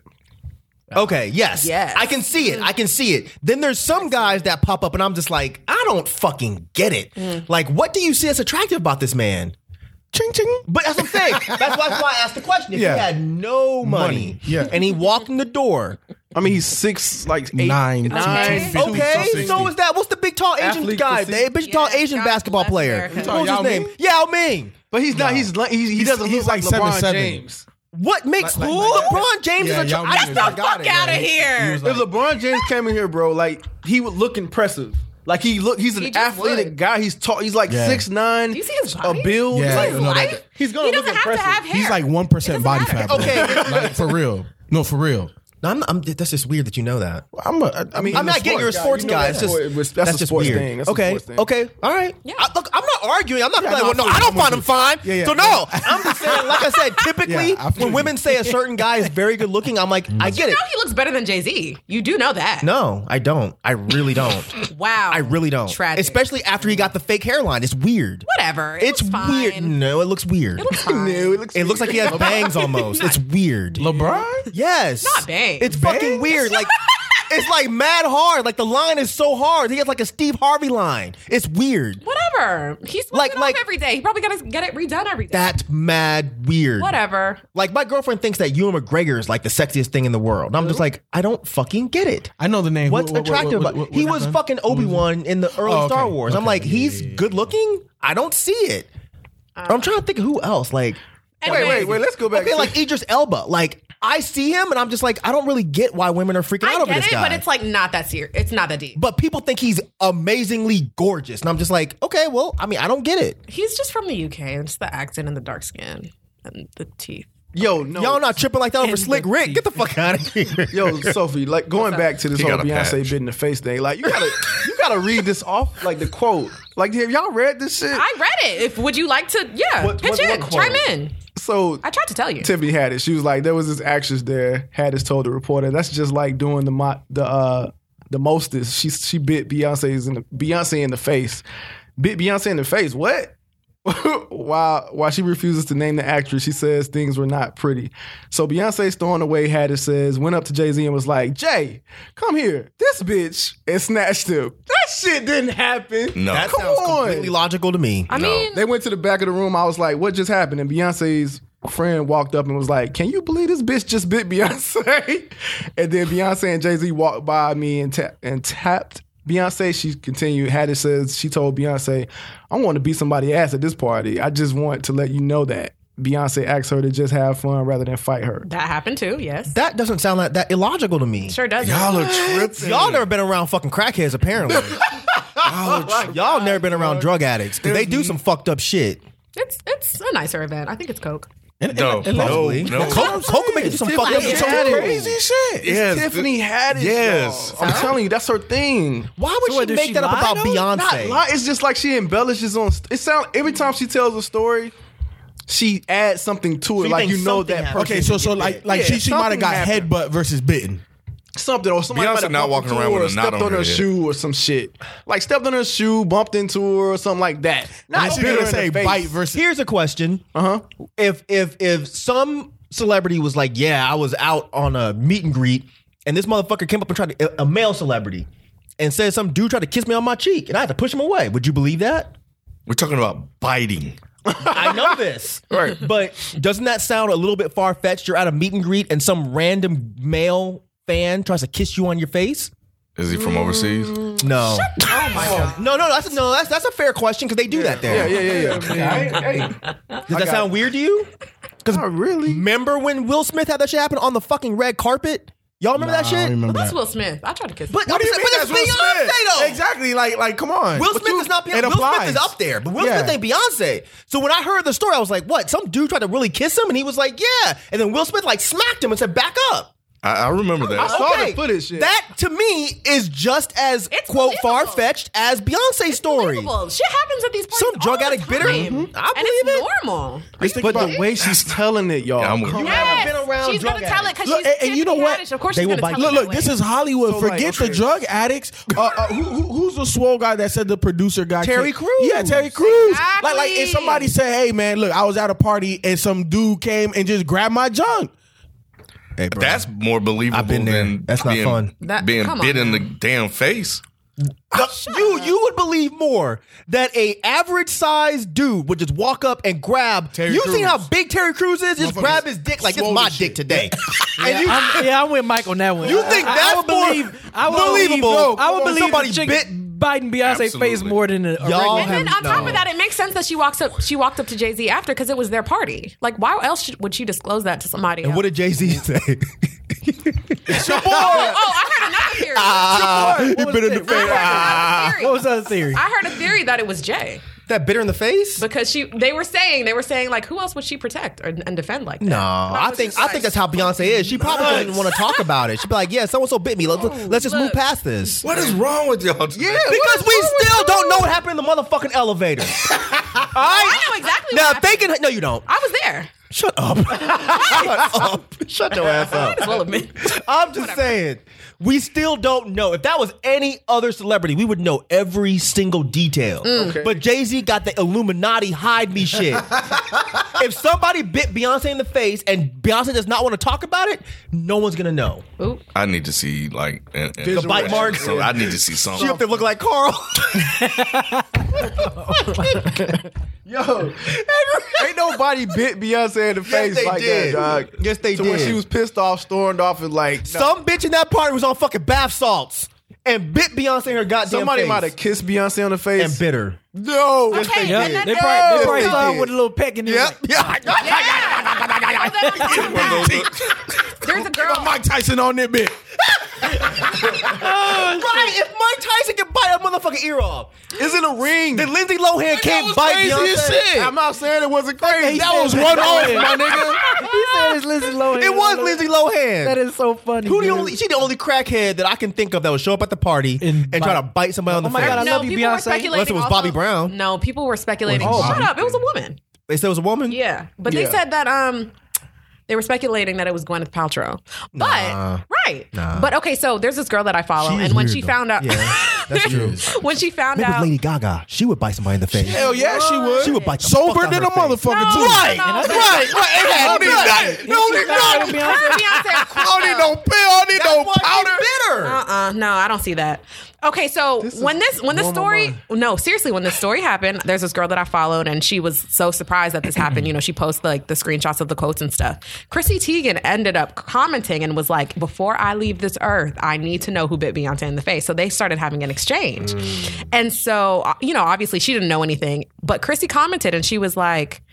Okay, yes. Yes. I can see it. I can see it. Then there's some guys that pop up and I'm just like, I don't fucking get it. Like, what do you see as attractive about this man? Ching ching. But that's what I'm saying. That's why I asked the question. If Yeah. he had no money, Yeah. and he walked in the door, I mean, he's 6'8", Nine. 9. okay, so is that, what's the big tall Asian Athlete guy? physique. The big tall Yeah, Asian God basketball bless player. America. What was Yao his name? Ming? Yao Ming. But he's not. He doesn't he's look like like LeBron 7'7". James. What makes LeBron James Yeah, is Yao a Ming Get is the like- fuck out of here. If LeBron James came in here, bro, like he would look impressive. Like he's an He just athletic would. guy. He's tall. He's like Yeah. 6'9". Do you see his A body? build. Yeah, Like, you know that- Life? he's gonna He look doesn't have impressive. to have hair. He's like 1% body matter. fat. Bro. Okay. Like, for real. No, for real. No, that's just weird that you know that. I mean, I'm not getting you're a sports You know guy. that's It's just sport- that's a just sports weird. thing. That's a Okay, sports thing. okay, all right. Yeah. Look, I'm not arguing. I'm not Yeah, like, well, no, no, I I don't feel find you. him fine. Yeah, yeah. So no, I'm just saying. Like I said, typically Yeah, I feel when you. women say a certain guy is very good looking, I'm like, I get You it. know he looks better than Jay-Z. You do know that. No, I don't. I really don't. Wow. I really don't. Tragic. Especially after he got the fake hairline. It's weird. Whatever. It It's looks fine. weird. No, it looks weird. It looks fine. No, It looks like he has bangs almost. It's weird. LeBron? Yes. Not bangs. It's fucking Bangs? weird. Like it's like mad hard. Like the line is so hard. He has like a Steve Harvey line. It's weird. Whatever. He's Like- like like- every day. He probably got to get it redone every day. That's mad weird. Whatever. Like my girlfriend thinks that Ewan McGregor is like the sexiest thing in the world. And I'm just like, I don't fucking get it. I know the name. What's attractive about he was fucking Obi-Wan in the early Oh, okay. Star Wars. I'm Okay. like, Yeah, he's yeah, yeah. good looking? I don't see it. I'm trying to think of who else. Like Anyway, Wait. Let's go back. okay, to like Idris Elba. Like I see him and I'm just like, I don't really get why women are freaking out I over get this it, guy. but it's like not that serious. It's not that deep. But people think he's amazingly gorgeous. And I'm just like, okay, well, I mean, I don't get it. He's just from the UK, and it's the accent and the dark skin and the teeth. Yo, no. Y'all not tripping like that over And Slick the Rick. teeth. Get the fuck out of here. Yo, Sophie, like going back to this He whole got a Beyonce patch. bit in the face thing, like you gotta read this off, like the quote. Like, have y'all read this shit? I read it. If would you like to? Yeah, What- pitch what- in, what chime quote? in. So I tried to tell you. Tiffany had it. She was like, there was this actress there. Haddis told the reporter, that's just like doing the mostest. She bit Beyonce in the face. Bit Beyonce in the face. What? While she refuses to name the actress, she says things were not pretty. So Beyonce's throwing away Haddis says, went up to Jay-Z and was like, Jay, come here. This bitch, and snatched him. That shit didn't happen. No. That Come sounds on. completely logical to me. I mean, They went to the back of the room. I was like, what just happened? And Beyonce's friend walked up and was like, can you believe this bitch just bit Beyonce? And then Beyonce and Jay-Z walked by me and tapped Beyonce. She continued. Haddis says she told Beyonce, I want to beat somebody's ass at this party. I just want to let you know that. Beyonce asked her to just have fun rather than fight her. That happened too. Yes. That doesn't sound like that illogical to me. Sure does. Y'all are tripping. Y'all never been around fucking crackheads, apparently. Y'all never been around drug addicts because they do some fucked up shit. It's a nicer event. I think it's Coke. No. Coke will make you do some fucked up shit. Crazy shit. Yes. Tiffany Haddish. Yes. y'all. I'm telling you, that's her thing. Why would So what, she does make she that up lie, about though? Not Beyonce? lie. It's just like she embellishes on. It sound every time she tells a story, she adds something to it. you like think you know something that happened. person. Okay, so like Yeah, she might have got something headbutt versus bitten. something or somebody Beyonce might have not bumped walking into around her with or a knot stepped on on her her head. shoe or some shit. Like stepped on her shoe, bumped into her or something like that. And Not she's bit her gonna in say the face. bite versus. Here's a question. If some celebrity was like, yeah, I was out on a meet and greet, and this motherfucker came up and tried to, a male celebrity, and said some dude tried to kiss me on my cheek, and I had to push him away. Would you believe that? We're talking about biting. I know this. Right. But doesn't that sound a little bit far-fetched? You're at a meet and greet and some random male fan tries to kiss you on your face? Is he from overseas? No. Oh my God. No, that's a fair question because they do that there. Yeah. Hey, Does that sound weird to you? not really. Remember when Will Smith had that shit happen on the fucking red carpet? Y'all remember that I shit? don't remember That's that. Will Smith. I tried to kiss him. But What do you but mean it's that's Will Beyonce Smith? though. Exactly. Like, come on. Will Smith is not Beyonce. It Will applies. Smith is up there, but Will Yeah. Smith ain't Beyonce. So when I heard the story, I was like, "What? Some dude tried to really kiss him?" And he was like, "Yeah." And then Will Smith like smacked him and said, "Back up." I remember that. I saw the footage. Yeah. That to me is just as It's quote believable. far fetched as Beyonce's story. Unbelievable. Shit happens at these parties. Some drug all the addict bitter. time. I and it's believe it. normal. but the way she's telling it, y'all. Yeah, I'm with come you. on. Yes, been around she's drug gonna tell it because Look, she's and you know Tiffany what? Haddish. Of course, They she's will gonna bite tell you. it Look, that this way. is Hollywood. So, like, Forget the okay. drug addicts. Who's the swole guy that said the producer got Terry kicked? Crews. Yeah, Terry Crews. Exactly. Like if somebody said, "Hey man, look, I was at a party and some dude came and just grabbed my junk." Hey, bro. That's more believable I've been there. than That's not being, fun. being Come on, bit in the man. damn face. You would believe more that a average sized dude would just walk up and grab. Terry You Crews. seen how big Terry Crews is? Just Motherfucker's grab his dick like it's swole my as dick shit. today. And you, I'm with Mike on that one. You think that's would more believe, I would believable? Believe, I would Come on, believe somebody the chick bit- biting Beyonce's Absolutely. face more than a Y'all regular. And then have- on top no. of that, it makes sense that she walked up to Jay Z after because it was their party. Like, why else would she disclose that to somebody else? what did Jay-Z say? I heard another theory. You bit in the face. What was the other theory? I heard a theory that it was Jay That bitter in the face? because they were saying like, who else would she protect and defend like that? No, And I was think just that's how Beyonce is. She probably doesn't want to talk about it. She'd be like, "Yeah, so and so bit me. Let's just move look. past this." What is wrong with y'all? Today? Because we still don't know what happened in the motherfucking elevator. All right? I know exactly. Now, what if they happened. can. No, you don't. I was there. Shut up. Shut up. Shut your ass up. Well, admit. I'm just saying, we still don't know. If that was any other celebrity, we would know every single detail. Okay. But Jay-Z got the Illuminati hide me shit. If somebody bit Beyonce in the face and Beyonce does not want to talk about it, no one's gonna know. Ooh. I need to see like The bite marks. So I need to see She something. up there looking like Carl. Yo, ain't nobody bit Beyonce in the face they like did. that, dog. Yes, they so when did. she was pissed off, stormed off, and like Some bitch in that party was on fucking bath salts and bit Beyonce in her goddamn somebody face. might have kissed Beyonce on the face and bit her. No, Okay, Yeah, and then they probably Yes, started they with a little peck and then like, There's a girl. Mike Tyson on that bit. Right, if Mike Tyson can bite a motherfucking ear off, it's in a ring. then Lindsay Lohan can't bite crazy Beyonce. as shit. I'm not saying it wasn't crazy. That was one off, my nigga. he said it's Lindsay Lohan. It was Lindsay Lohan. That is so funny. Who the dude. only? She the only crackhead that I can think of that would show up at the party and try to bite somebody on the Oh my face. God, I love you, people were Beyonce. speculating Unless it was also- Bobby Brown. No, people were speculating. Oh, Shut Bobby. up! It was a woman. They said it was a woman. Yeah, but they Yeah. said that they were speculating that it was Gwyneth Paltrow. But but okay, so there's this girl that I follow, She is and when weird, she though. found out, Yeah, that's true. when she found Maybe with out, Lady Gaga, she would bite somebody in the face. Hell yeah, she would. She would bite the sober fuck out than her a face. motherfucker too. Right. Don't need that. Don't need her that. Beyonce, Don't need no pill. Don't need no powder. Bitter. no, I don't see that. Okay, so when this story, when this story happened, there's this girl that I followed, and she was so surprised that this happened. You know, she posted like the screenshots of the quotes and stuff. Chrissy Teigen ended up commenting and was like, "Before I leave this earth, I need to know who bit Beyonce in the face." So they started having an exchange, and so you know, obviously she didn't know anything, but Chrissy commented and she was like,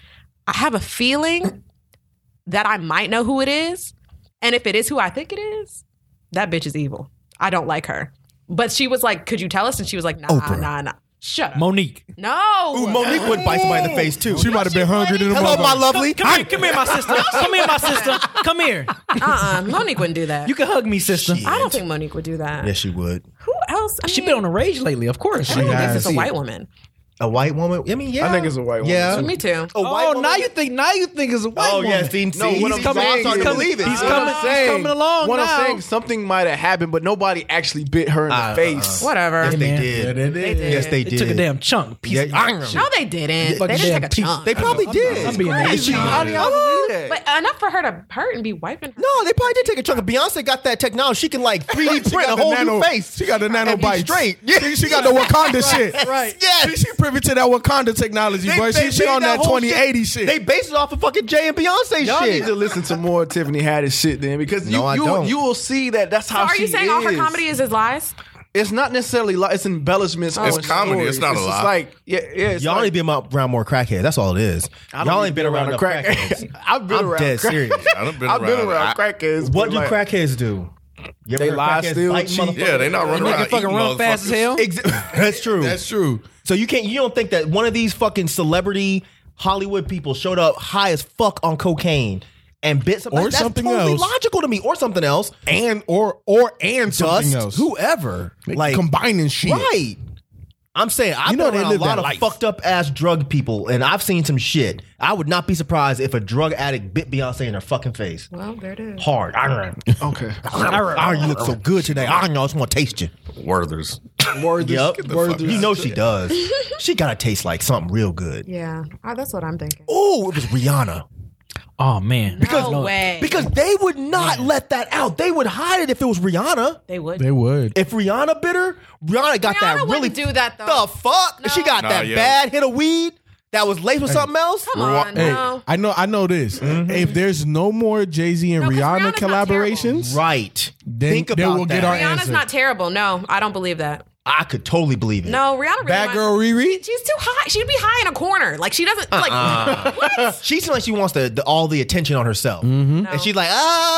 I have a feeling that I might know who it is. And if it is who I think it is, that bitch is evil. I don't like her. But she was like, could you tell us? And she was like, nah. Shut up. Monique. No. Ooh, Monique would bite somebody in the face too. She might have been hungry than a Hello, my motherfucker. lovely. Come here, my sister. Come here, my sister. Come here. Monique wouldn't do that. You can hug me, sister. I don't think Monique would do that. Yes, she would. Who else? I She mean, been on a rage lately, of course. everyone thinks has. it's a white woman. A white woman? I mean, yeah. I think it's a white woman, Yeah. too. Me too. A white woman? now you think it's a white Oh, woman. yeah. See, No, what I'm he's saying starting is- to believe it. He's What coming- I'm saying- coming along What now. I'm saying, something might have happened, but nobody actually bit her in the face. Whatever. Yes, they man. did. They did. Yes, they They did. took a damn chunk. Piece of Yeah. No, they didn't. They didn't damn take a piece. chunk. They probably did. I'm being Crazy. How do y'all believe that? But enough for her to hurt and be wiping her. No, they probably did take a chunk. Beyonce got that technology. She can like 3D print a whole new face. She got the And be nanobites. straight. She got the Wakanda shit. Right. Yes. She privy to that Wakanda technology, bro. She made on that whole 2080 shit. They based it off of fucking Jay and Beyonce Y'all shit. need to listen to more Tiffany Haddish shit then, because No, I don't. you will see that that's So how are she you saying is. all her comedy is lies? It's not necessarily it's embellishments. It's on comedy. stories. It's not a just lie. like it's Y'all like, ain't been around more crackheads. That's all it is. Y'all ain't been around a enough crack. crackheads. I've been I'm around dead crack- serious. I've been I've been around. around crackheads. What but do like, crackheads do? You ever They heard lie, crackheads steal, bite cheat. motherfuckers? Yeah, they not running They around can fucking eating run fast as motherfuckers. hell. That's true. That's true. So you don't think that one of these fucking celebrity Hollywood people showed up high as fuck on cocaine and bit somebody? Or That's something totally else. logical to me. Or something else. And something Dust, else. whoever. Like combining shit. Right. I'm saying I've know been they around a live lot that of life. fucked up ass drug people, and I've seen some shit. I would not be surprised if a drug addict bit Beyonce in her fucking face. Well, there it is. Hard. Okay. You look so good today. I just want to taste you. Werther's. Word. Yep. Word. You know she does. She gotta taste like something real good. Yeah, that's what I'm thinking. Oh, it was Rihanna. Oh man. No way. Because they would not let that out. They would hide it if it was Rihanna. They would. They would. If Rihanna bit her, Rihanna got that Rihanna really wouldn't do that, though. The fuck? No. She got Nah, that yeah. bad hit of weed that was laced with something else. Come on, Hey, no. I know this. If there's no more Jay-Z and No, 'cause Rihanna Rihanna's not collaborations, Right. then Think they about will that. get our Rihanna's answer. not terrible. No, I don't believe that. I could totally believe it. No, Rihanna really Bad girl Riri. She's too high. She'd be high in a corner. Like she doesn't like. What? She seems like she wants all the attention on herself. No. And she's like, oh,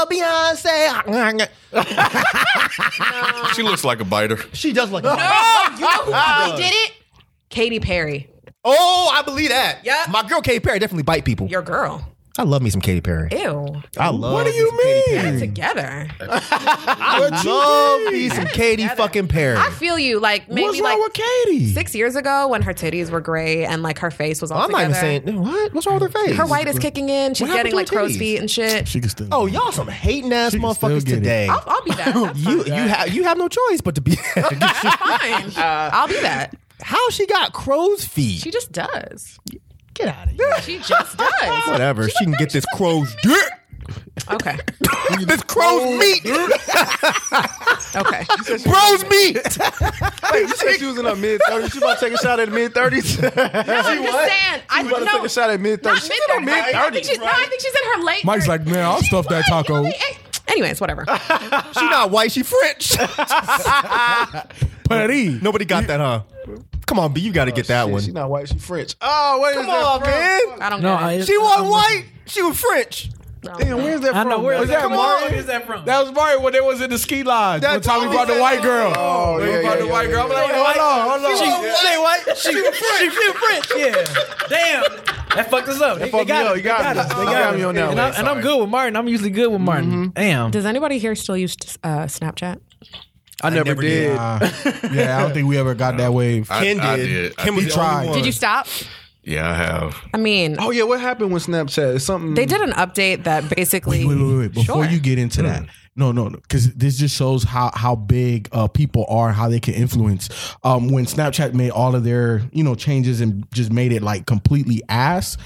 Beyonce. She looks like a biter. She does like No, you know who probably did it? Katy Perry, Oh, I believe that. Yep. My girl Katy Perry definitely bite people. your girl. I love me some Katy Perry. Ew. I love What do me you some Katy mean? Perry. Together. I love me some Katy fucking Perry. I feel you. Like maybe What's like wrong with Katie? 6 years ago when her titties were gray and like her face was all I'm not together. even saying what. What's wrong with her face? Her white is kicking in. She's What happened getting to like her crow's titties? feet and shit. She can still. Oh, y'all some hating ass She can still motherfuckers get it. today. I'll be that. That's fine. You have no choice but to be. Fine. I'll be that. How she got crow's feet? She just does. Get out of here. She just does. Whatever. She can get this crow's dick. Okay. This crow's meat. Okay. Crow's meat. Wait, you said she was in her mid-30s. She about to take a shot at mid-30s. No, I'm just saying. I She about to know. take a shot at mid-30s. Not She's in her mid-30s. I think she's, no, I think she's in her late. Mike's 30s. like, man, I'll stuff that taco. Anyways, whatever. She not white. She French. Paris. Nobody got that, huh? Come on, B. You got to get that Shit, one. She not white. She French. Oh, wait. Come on, man. I don't No, get it. She wasn't white. She was French. Damn, where's that I from? know where man? is that Come from? on. Where is that from? That was Mario when they was in the ski lodge. One That's time we all brought he the white girl. Oh, We yeah, brought yeah, the white yeah, girl. I'm yeah. like, hold on. She ain't white. She French. Yeah. Damn. That fucked us up. They fucked me got up. us. You got us. They You got got us. me on that And one. I'm good with Martin. I'm usually good with Martin. Damn. Does anybody here still use Snapchat? I never did. Yeah, I don't think we ever got that wave. Ken I did. did. Ken was He the only tried. one. Did you stop? Yeah, I have. I mean, Oh, yeah. What happened with Snapchat? It's something. they did an update that basically. Wait. Before Sure. you get into that, no, because this just shows how big people are, how they can influence. When Snapchat made all of their changes and just made it like completely ass.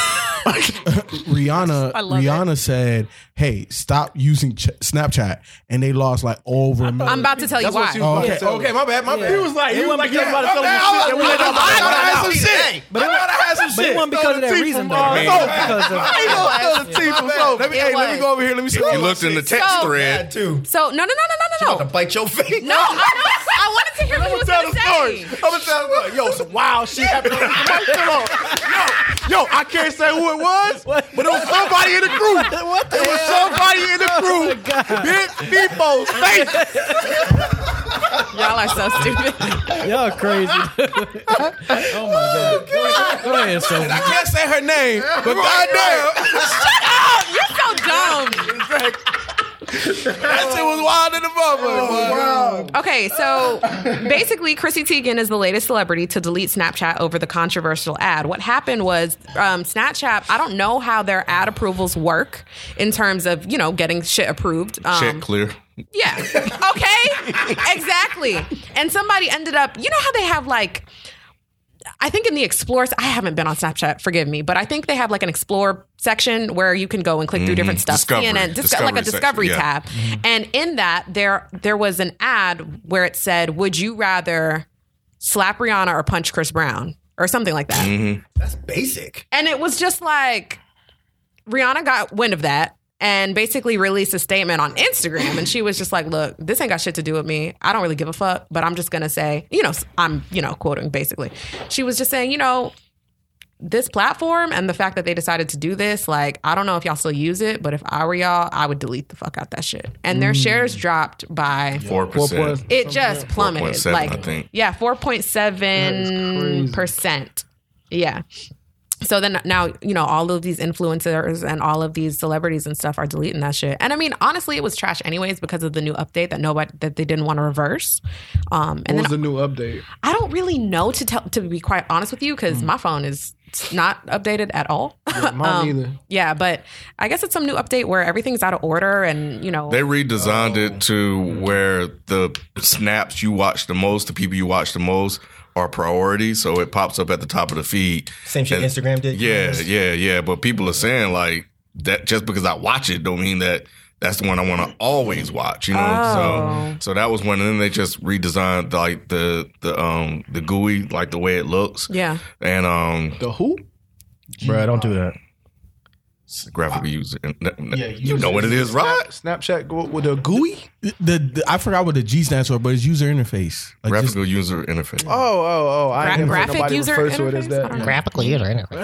Rihanna said, "Hey, stop using Snapchat," and they lost like over a million. I'm about to tell you That's what why. she was Okay, my bad. He was like, he was about to tell him shit. But it wasn't because of that reason, though. I mean, Let me go over here. Let me see. You looked in the text So- thread. too. So no. To bite your face. No, I wanted to hear what he was gonna say. I'm gonna tell the story. Yo, some wild shit happened. Yo, I can't say who it was, but it was somebody in the crew. It was somebody in the crew. Big Meatball's face. Y'all are so stupid. Y'all crazy. Oh my god. Go ahead, Sophie. I can't say her name, but goddamn, You're so dumb. that shit was wild in the motherfucker. Okay, so basically, Chrissy Teigen is the latest celebrity to delete Snapchat over the controversial ad. What happened was Snapchat, I don't know how their ad approvals work in terms of, getting shit approved. Check clear. Yeah. Okay. Exactly. And somebody ended up, how they have I think in the Explore, I haven't been on Snapchat, forgive me, but I think they have an Explore section where you can go and click through different stuff. Discovery. CNN, like a Discovery section, yeah. tab. And in that, there was an ad where it said, would you rather slap Rihanna or punch Chris Brown? Or something like that. That's basic. And it was just Rihanna got wind of that and basically released a statement on Instagram. And she was just like, look, this ain't got shit to do with me. I don't really give a fuck, but I'm just going to say, I'm, quoting basically. She was just saying, this platform and the fact that they decided to do this, I don't know if y'all still use it, but if I were y'all, I would delete the fuck out that shit. And their shares dropped by 4%. It just plummeted. 4.7, I think. Yeah, 4.7%. Yeah. So then now, all of these influencers and all of these celebrities and stuff are deleting that shit. And I mean, honestly, it was trash anyways because of the new update that they didn't want to reverse. What was the new update? I don't really know to be quite honest with you because my phone is not updated at all. Yeah, mine neither. Yeah, but I guess it's some new update where everything's out of order and, They redesigned it to where the snaps you watch the most, the people you watch the most, are priority, so it pops up at the top of the feed. Same shit Instagram did? Yeah. But people are saying that just because I watch it don't mean that that's the one I want to always watch, So that was one, and then they just redesigned the GUI, the way it looks. Yeah. And the who? Bro, don't do that. Graphical user. You know what it is, right? Snapchat with a GUI? I forgot what the G stands for, but it's user interface. Graphical user interface. Oh! I ain't never heard graphic nobody user refer to it as interface? that. Graphical user interface.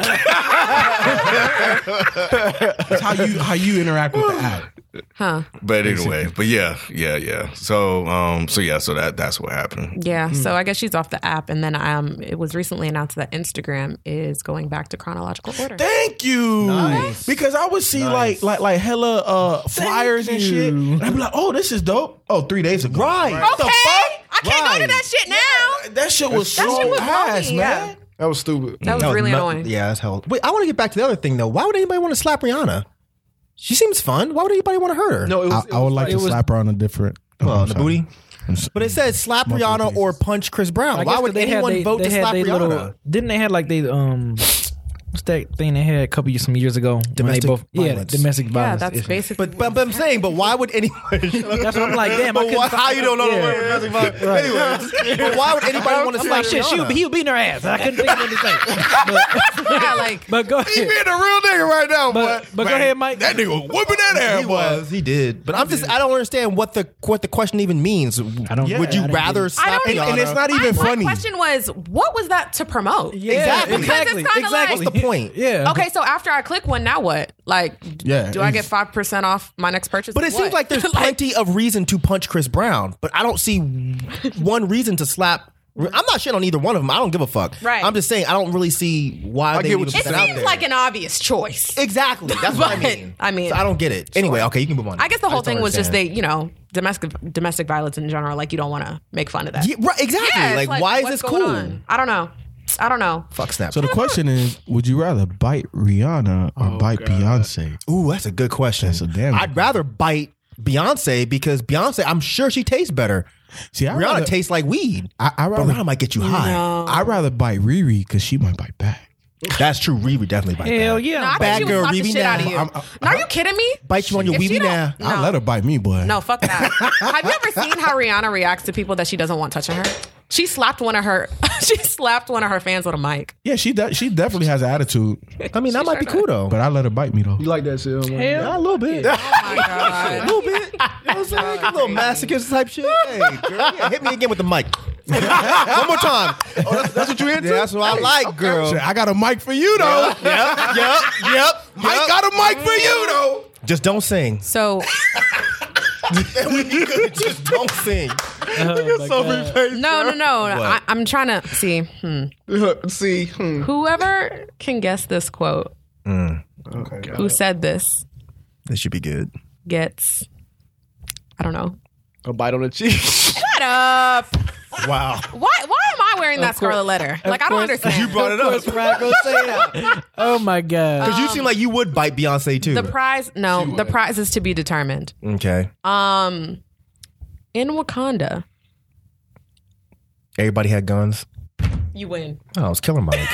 It's how you interact with the app. Huh. But anyway, yeah. So that's what happened. Yeah, so I guess she's off the app, and then it was recently announced that Instagram is going back to chronological order. Thank you. Nice. Because I would see like hella flyers and shit. And I'd be like, oh, this is dope. Oh, 3 days ago. Right. What the Okay, fuck? I can't go to that shit now. That shit was so shit was ass, funny, man. yeah. That was stupid. That was really annoying. Yeah, that's hell. Wait, I want to get back to the other thing though. Why would anybody want to slap Rihanna? She seems fun. Why would anybody want to hurt her? No, it was. I would like to slap her on a different. On the booty. But it said slap Rihanna or punch Chris Brown. Why would anyone vote to slap Rihanna? Didn't they have what's that thing they had some years ago? Domestic violence. Domestic Yeah, violence. that's issue. basically. But I'm saying, but why would anyone? That's what I'm like. Damn, I But couldn't how you don't know the Yeah. word domestic violence? Anyway, but why would anybody want to I'm slap like, shit, Rihanna? he was beating her ass. I couldn't think of anything. But go He ahead. being a real nigga right now, But go ahead, Mike. That nigga whooping that ass, boy. He did. But I don't understand what the question even means. don't- Would you I didn't rather get it. slap I don't Rihanna? And it's not even My funny. question was, what was that to promote? Exactly. Because it's kinda What's the point? Yeah. Okay, so after I click one, now what? Yeah, do I get 5% off my next purchase? But it seems like there's plenty of reason to punch Chris Brown, but I don't see one reason to slap. I'm not shit on either one of them. I don't give a fuck. Right. I'm just saying I don't really see why they get would what put it that out seems there. like an obvious choice. Exactly. That's what I But, mean. I mean- so I don't get it. Anyway, okay, you can move on. I guess the whole don't thing was just understand. domestic violence in general. You don't want to make fun of that. Yeah, right, exactly. Yeah, it's why is what's this going cool? on? I don't know. Fuck Snap. So the question is, would you rather bite Rihanna or bite Beyonce? Ooh, that's a good question. That's a damn I'd good rather bite Beyonce because Beyonce, I'm sure she tastes better. See, Rihanna tastes like weed. I But rather, Rihanna might get you high. I'd rather bite Riri because she might bite back. That's true. Riri definitely bite Hell back. yeah. No, I Bad bet you would girl, slap the Riri shit out of now. you. Are you kidding me? Bite you on your If she weeby don't- now. No. I'd let her bite me, boy. No, fuck that. Have you ever seen how Rihanna reacts to people that she doesn't want touching her? She slapped one of her fans with a mic. Yeah, she definitely has an attitude, I mean, that might be cool though. but I let her bite me though. You like that shit? Man? Yeah, a little bit. Oh my god. A little bit. You know what I'm saying? A little masochist type shit. Hey, girl, yeah, hit me again with the mic. One more time. That's what you into? Yeah, that's what I like, girl. Shit, I got a mic for you though. Yep. Mike got a mic for you though. Just don't sing. So Just don't sing. no. I'm trying to see. See, Whoever can guess this quote, who said this, This should be good. gets, I don't know. a bite on the cheek. Shut up. Wow. Why am I wearing that scarlet letter? Like, I don't understand. You brought it up. Oh my god. Because you seem like you would bite Beyonce too. The prize is to be determined. Okay. In Wakanda, Everybody had guns. you win. Oh, it's Killer Mike.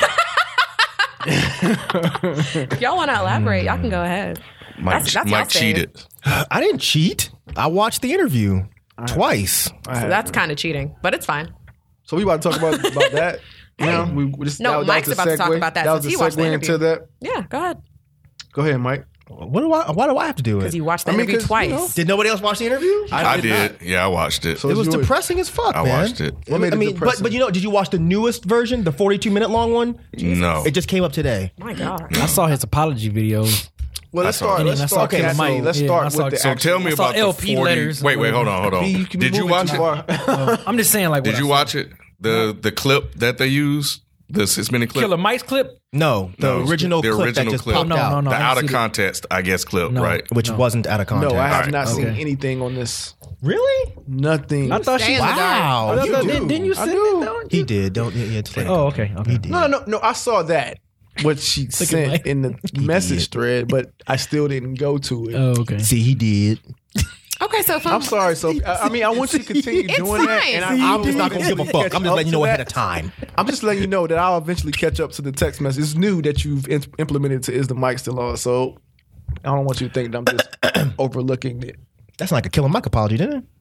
If y'all want to elaborate, y'all can go ahead. Mike y'all's cheated. I didn't cheat. I watched the interview twice. So that's kind of cheating, but it's fine. So we about to talk about that. Yeah, we just, No, that Mike's was about to talk about that That was since the he watched the segue interview. into that. Yeah, go ahead. Go ahead, Mike. Why do I have to do Because it? you watched the I mean, interview 'cause, twice. you know, Did nobody else watch the interview? I did. Yeah, I watched it. So It was yours. depressing as fuck, I man. watched it. What made it but depressing? you know, did you watch the newest version, the 42-minute long one? No. It just came up today. My God. I saw his apology video. Well, let's start. And then Let's I saw start. Killer Okay, Mike. so let's Yeah, I start saw- with the. So actual- tell me I saw about the LP 40. letters. Wait, hold on. You can be Did you moving watch too it? far. I'm just saying, like, Did you watch it? The clip that they used, the 6-minute clip. Killer Mike's clip? No, the No, original the clip that original just clip. popped No, out, no, the I out didn't of see that. context, I guess, clip, No. right? which wasn't out of context. No, I have Alright, not seen okay. anything on this. Really? Nothing. I thought she. Stay in the dark. Wow. I You thought- do. Didn't you I send do. it though? He did. Don't. Yeah, it's like, Oh, okay. He did. No. I saw that. What she sent Mike. in the message thread, but I still didn't go to it. Oh, okay. See, he did. Okay, so from I'm sorry. So I mean, I want you to continue It's doing that, fine. and I'm just not gonna give a fuck. I'm just letting you know ahead of time. I'm just letting you know that I'll eventually catch up to the text message. It's new that you've implemented to Is the Mic Still On? So I don't want you to think that I'm just overlooking it. That's like a Killer Mike apology, didn't it?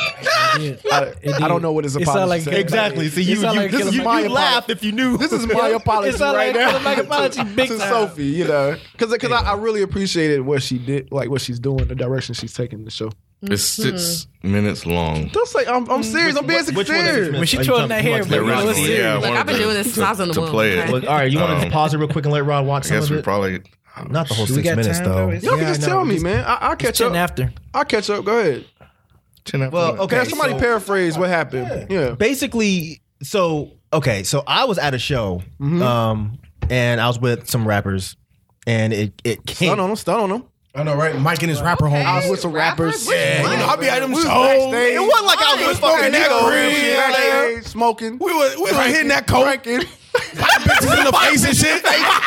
I don't know what his It apology sound like- said. Exactly. See, It sound like this Killer is Mike. my you laughed if you knew. This is my apology It sound right like now Killer Mike apology big to time. Sophie, you know, because I really appreciated what she did, like what she's doing, the direction she's taking the show. It's 6 minutes long. Don't say I'm serious. I'm being Which one is serious. it? When she twirling that hair, The baby, original, let's see. yeah. I Look, wanted I've been doing this since I was in the to womb, play okay? it. All right, you want to pause it real quick and let Ron watch I some guess of we it? probably. Not the whole We 6 got minutes, time, though. though. Y'all can just tell me, man. I'll catch 10 up. after. I'll catch up. Go ahead. Well, okay. Can somebody so- paraphrase what happened? Yeah. Basically, so I was at a show, and I was with some rappers, and it came. Stun on them. I know, right? Mike and his rapper homies. I was with some rappers. Yeah, you know, I be at them shows. backstage. It wasn't like I was with fucking that niggas. green. Backstage, smoking. We were hitting that coke. Drinking. Bitches in the face and shit.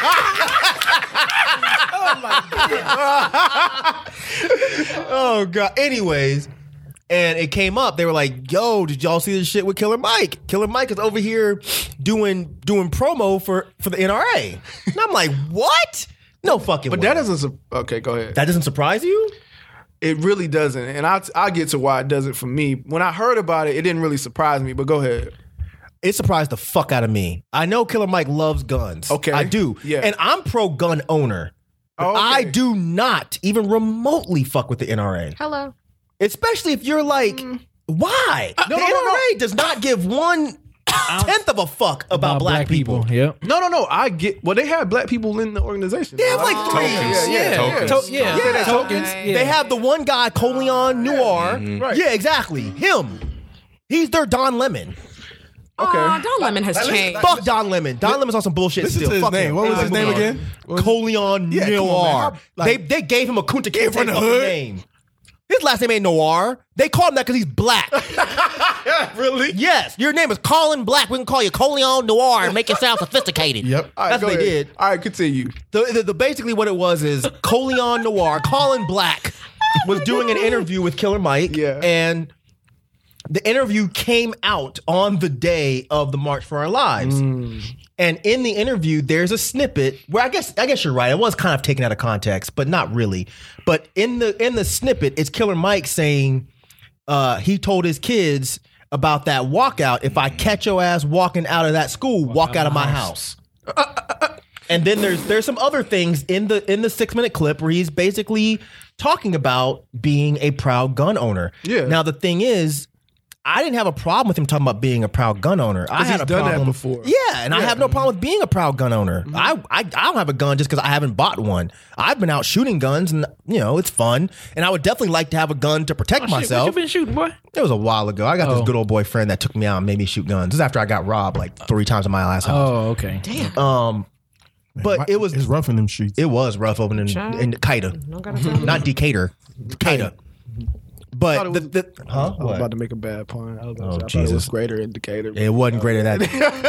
Oh god. Anyways, and it came up. They were like, "Yo, did y'all see this shit with Killer Mike? Killer Mike is over here doing promo for the NRA." And I'm like, "What? No fucking." But way. that doesn't. Okay, go ahead. That doesn't surprise you? It really doesn't, and I'll get to why it doesn't for me. When I heard about it, it didn't really surprise me. But go ahead. It surprised the fuck out of me. I know Killer Mike loves guns. Okay. I do. Yeah. And I'm pro gun owner. But Oh, okay. I do not even remotely fuck with the NRA. Hello. Especially if you're like, why? The NRA does not give 1/10 of a fuck about black people. Yep. No. I get. Well, they have black people in the organization. They have like 3. Tokens. Yeah. Tokens. Okay. Yeah. They have the one guy, Coleon Noir. Right. Yeah, exactly. Him. He's their Don Lemon. Okay. Don Lemon has changed. Fuck Don Lemon. Don Lemon's on some bullshit Listen still. to his Fuck name. him. What was his name again? Coleon Yeah, come on, man. Noir. How- like- they gave him a Kunta Kinte from the fucking hood? name. His last name ain't Noir. They call him that because he's black. Really? Yes. Your name is Colin Black. We can call you Coleon Noir and make it sound sophisticated. Yep. All right, That's go what they ahead. did. All right, continue. The basically what it was is Coleon Noir, Colin Black, was doing an interview with Killer Mike. Yeah. And the interview came out on the day of the March for Our Lives. And in the interview, there's a snippet where I guess you're right. It was kind of taken out of context, but not really. But in the snippet, it's Killer Mike saying he told his kids about that walkout. If I catch your ass walking out of that school, walk out of my house. And then there's some other things in the 6-minute clip where he's basically talking about being a proud gun owner. Yeah. Now the thing is, I didn't have a problem with him talking about being a proud gun owner. I had he's a done that problem before. Yeah, and I have no problem with being a proud gun owner. I don't have a gun just because I haven't bought one. I've been out shooting guns, and it's fun. And I would definitely like to have a gun to protect myself. What you been shooting, boy? It was a while ago. I got this good old boy friend that took me out and made me shoot guns. This is after I got robbed like 3 times in my last house. Oh, okay. Damn. But it was it's rough in them streets. It was rough over in Decatur, not Decatur, Decatur. But I was What? about to make a bad pun. I thought it Jesus. was greater in Decatur. It wasn't greater that day.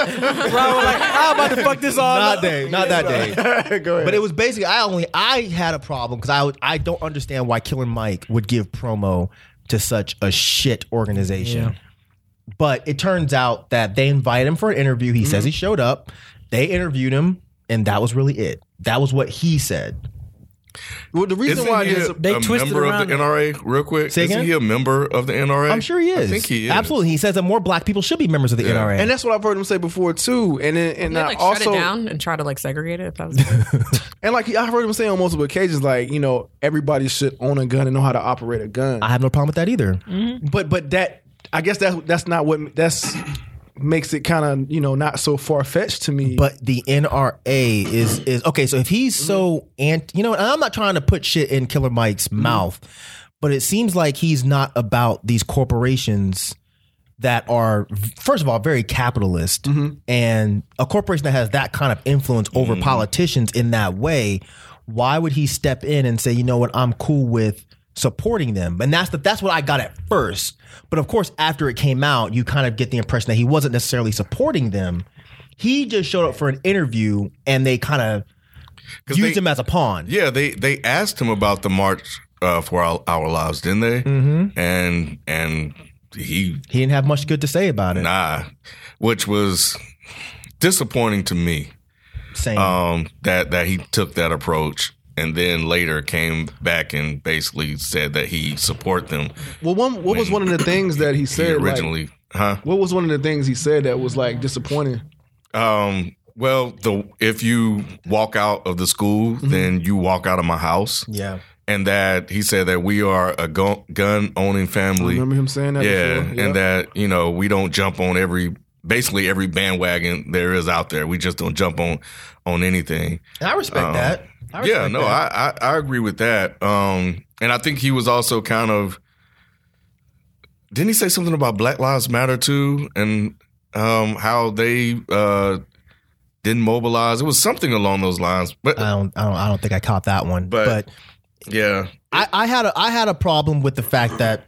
I'm about to fuck this all not up. day, not that day. Go ahead. But it was basically I had a problem because I don't understand why Killer Mike would give promo to such a shit organization. Yeah. But it turns out that they invited him for an interview. He says he showed up. They interviewed him, and that was really it. That was what he said. Well, the reason Isn't why he there's They a twisted member of around the NRA, real quick? Say Isn't again? he a member of the NRA? I'm sure he is. I think he is. Absolutely. He says that more black people should be members of the NRA. and that's what I've heard him say before too. And then, and They I like also shut it down and try to like segregate it. If that was and like I heard him say on multiple occasions, like everybody should own a gun and know how to operate a gun. I have no problem with that either. But that I guess that's not what makes it kind of not so far fetched to me. But the NRA is okay. So if he's so and I'm not trying to put shit in Killer Mike's mouth, but it seems like he's not about these corporations that are, first of all, very capitalist, and a corporation that has that kind of influence over politicians in that way. Why would he step in and say, you know what, I'm cool with supporting them? And that's what I got at first. But of course, after it came out, you kind of get the impression that he wasn't necessarily supporting them. He just showed up for an interview and they kind of used him as a pawn. Yeah, they asked him about the March for Our Lives, didn't they? And he didn't have much good to say about it. which was disappointing to me. Same. That he took that approach. And then later came back and basically said that he support them. Well, what was one of the things that he said originally? What was one of the things he said that was like disappointing? Well, if you walk out of the school, then you walk out of my house. Yeah. And that he said that we are a gun owning family. I remember him saying that. Yeah, before. and that we don't jump on basically every bandwagon there is out there. We just don't jump on anything. And I respect that. I agree with that. And I think he was also kind of, didn't he say something about Black Lives Matter too, and how they didn't mobilize? It was something along those lines. But I don't think I caught that one. But yeah, I had a problem with the fact that,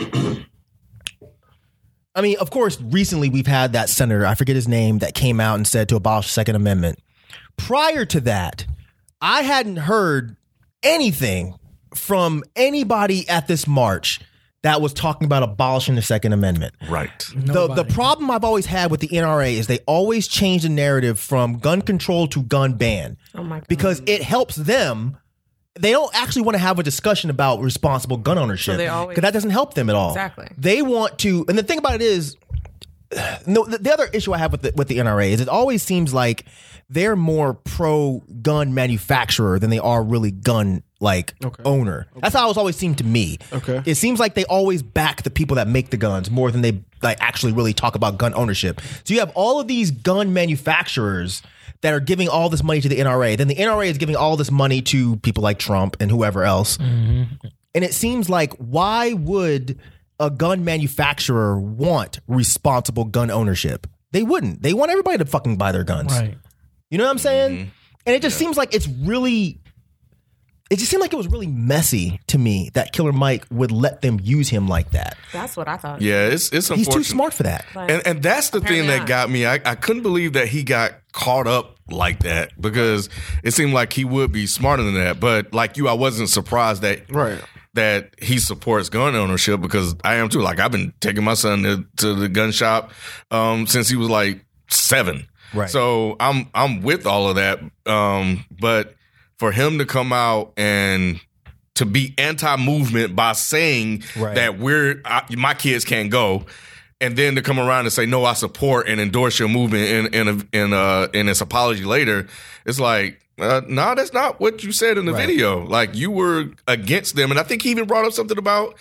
I mean, of course, recently we've had that senator, I forget his name, that came out and said to abolish the Second Amendment. Prior to that, I hadn't heard anything from anybody at this march that was talking about abolishing the Second Amendment. right. The problem I've always had with the NRA is they always change the narrative from gun control to gun ban. Oh my God. Because it helps them. They don't actually want to have a discussion about responsible gun ownership. So they always- because that doesn't help them at all. Exactly. They want to, and the thing about it is, the other issue I have with the NRA is it always seems like they're more pro gun manufacturer than they are really gun owner. That's how it's always seemed to me. Okay. It seems like they always back the people that make the guns more than they actually really talk about gun ownership. So you have all of these gun manufacturers that are giving all this money to the NRA. Then the NRA is giving all this money to people like Trump and whoever else. And it seems like, why would a gun manufacturer want responsible gun ownership? They wouldn't. They want everybody to fucking buy their guns. Right. You know what I'm saying? And it just seems like it just seemed like it was really messy to me that Killer Mike would let them use him like that. That's what I thought. Yeah, it's unfortunate. He's too smart for that. And that's the thing that got me. I couldn't believe that he got caught up like that, because it seemed like he would be smarter than that. But like you, I wasn't surprised that he supports gun ownership, because I am too. Like, I've been taking my son to the gun shop since he was like 7. Right. So I'm with all of that. But for him to come out and to be anti-movement by saying that my kids can't go, and then to come around and say, no, I support and endorse your movement in its apology later, it's like, no, that's not what you said in the video. Like, you were against them. And I think he even brought up something about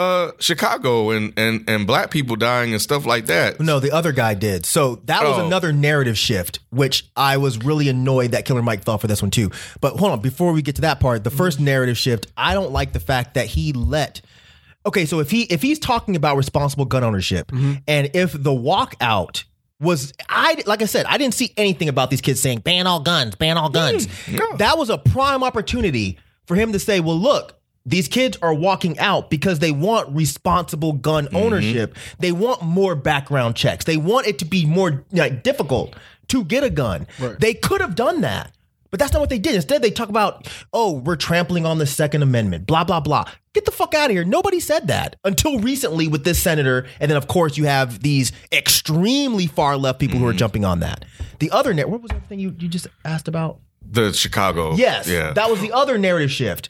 Chicago and black people dying and stuff like that. No, the other guy did. So that was another narrative shift, which I was really annoyed that Killer Mike fell for this one too. But hold on, before we get to that part, the first narrative shift, I don't like the fact that he let... Okay, so if he's talking about responsible gun ownership, and if the walkout was, like I said, I didn't see anything about these kids saying ban all guns, ban all guns. No. That was a prime opportunity for him to say, well, look, these kids are walking out because they want responsible gun ownership. They want more background checks. They want it to be more difficult to get a gun. Right. They could have done that. But that's not what they did. Instead, they talk about, we're trampling on the Second Amendment, blah, blah, blah. Get the fuck out of here. Nobody said that until recently with this senator. And then, of course, you have these extremely far left people who are jumping on that. The other, what was the thing you just asked about? The Chicago. Yes. Yeah. That was the other narrative shift.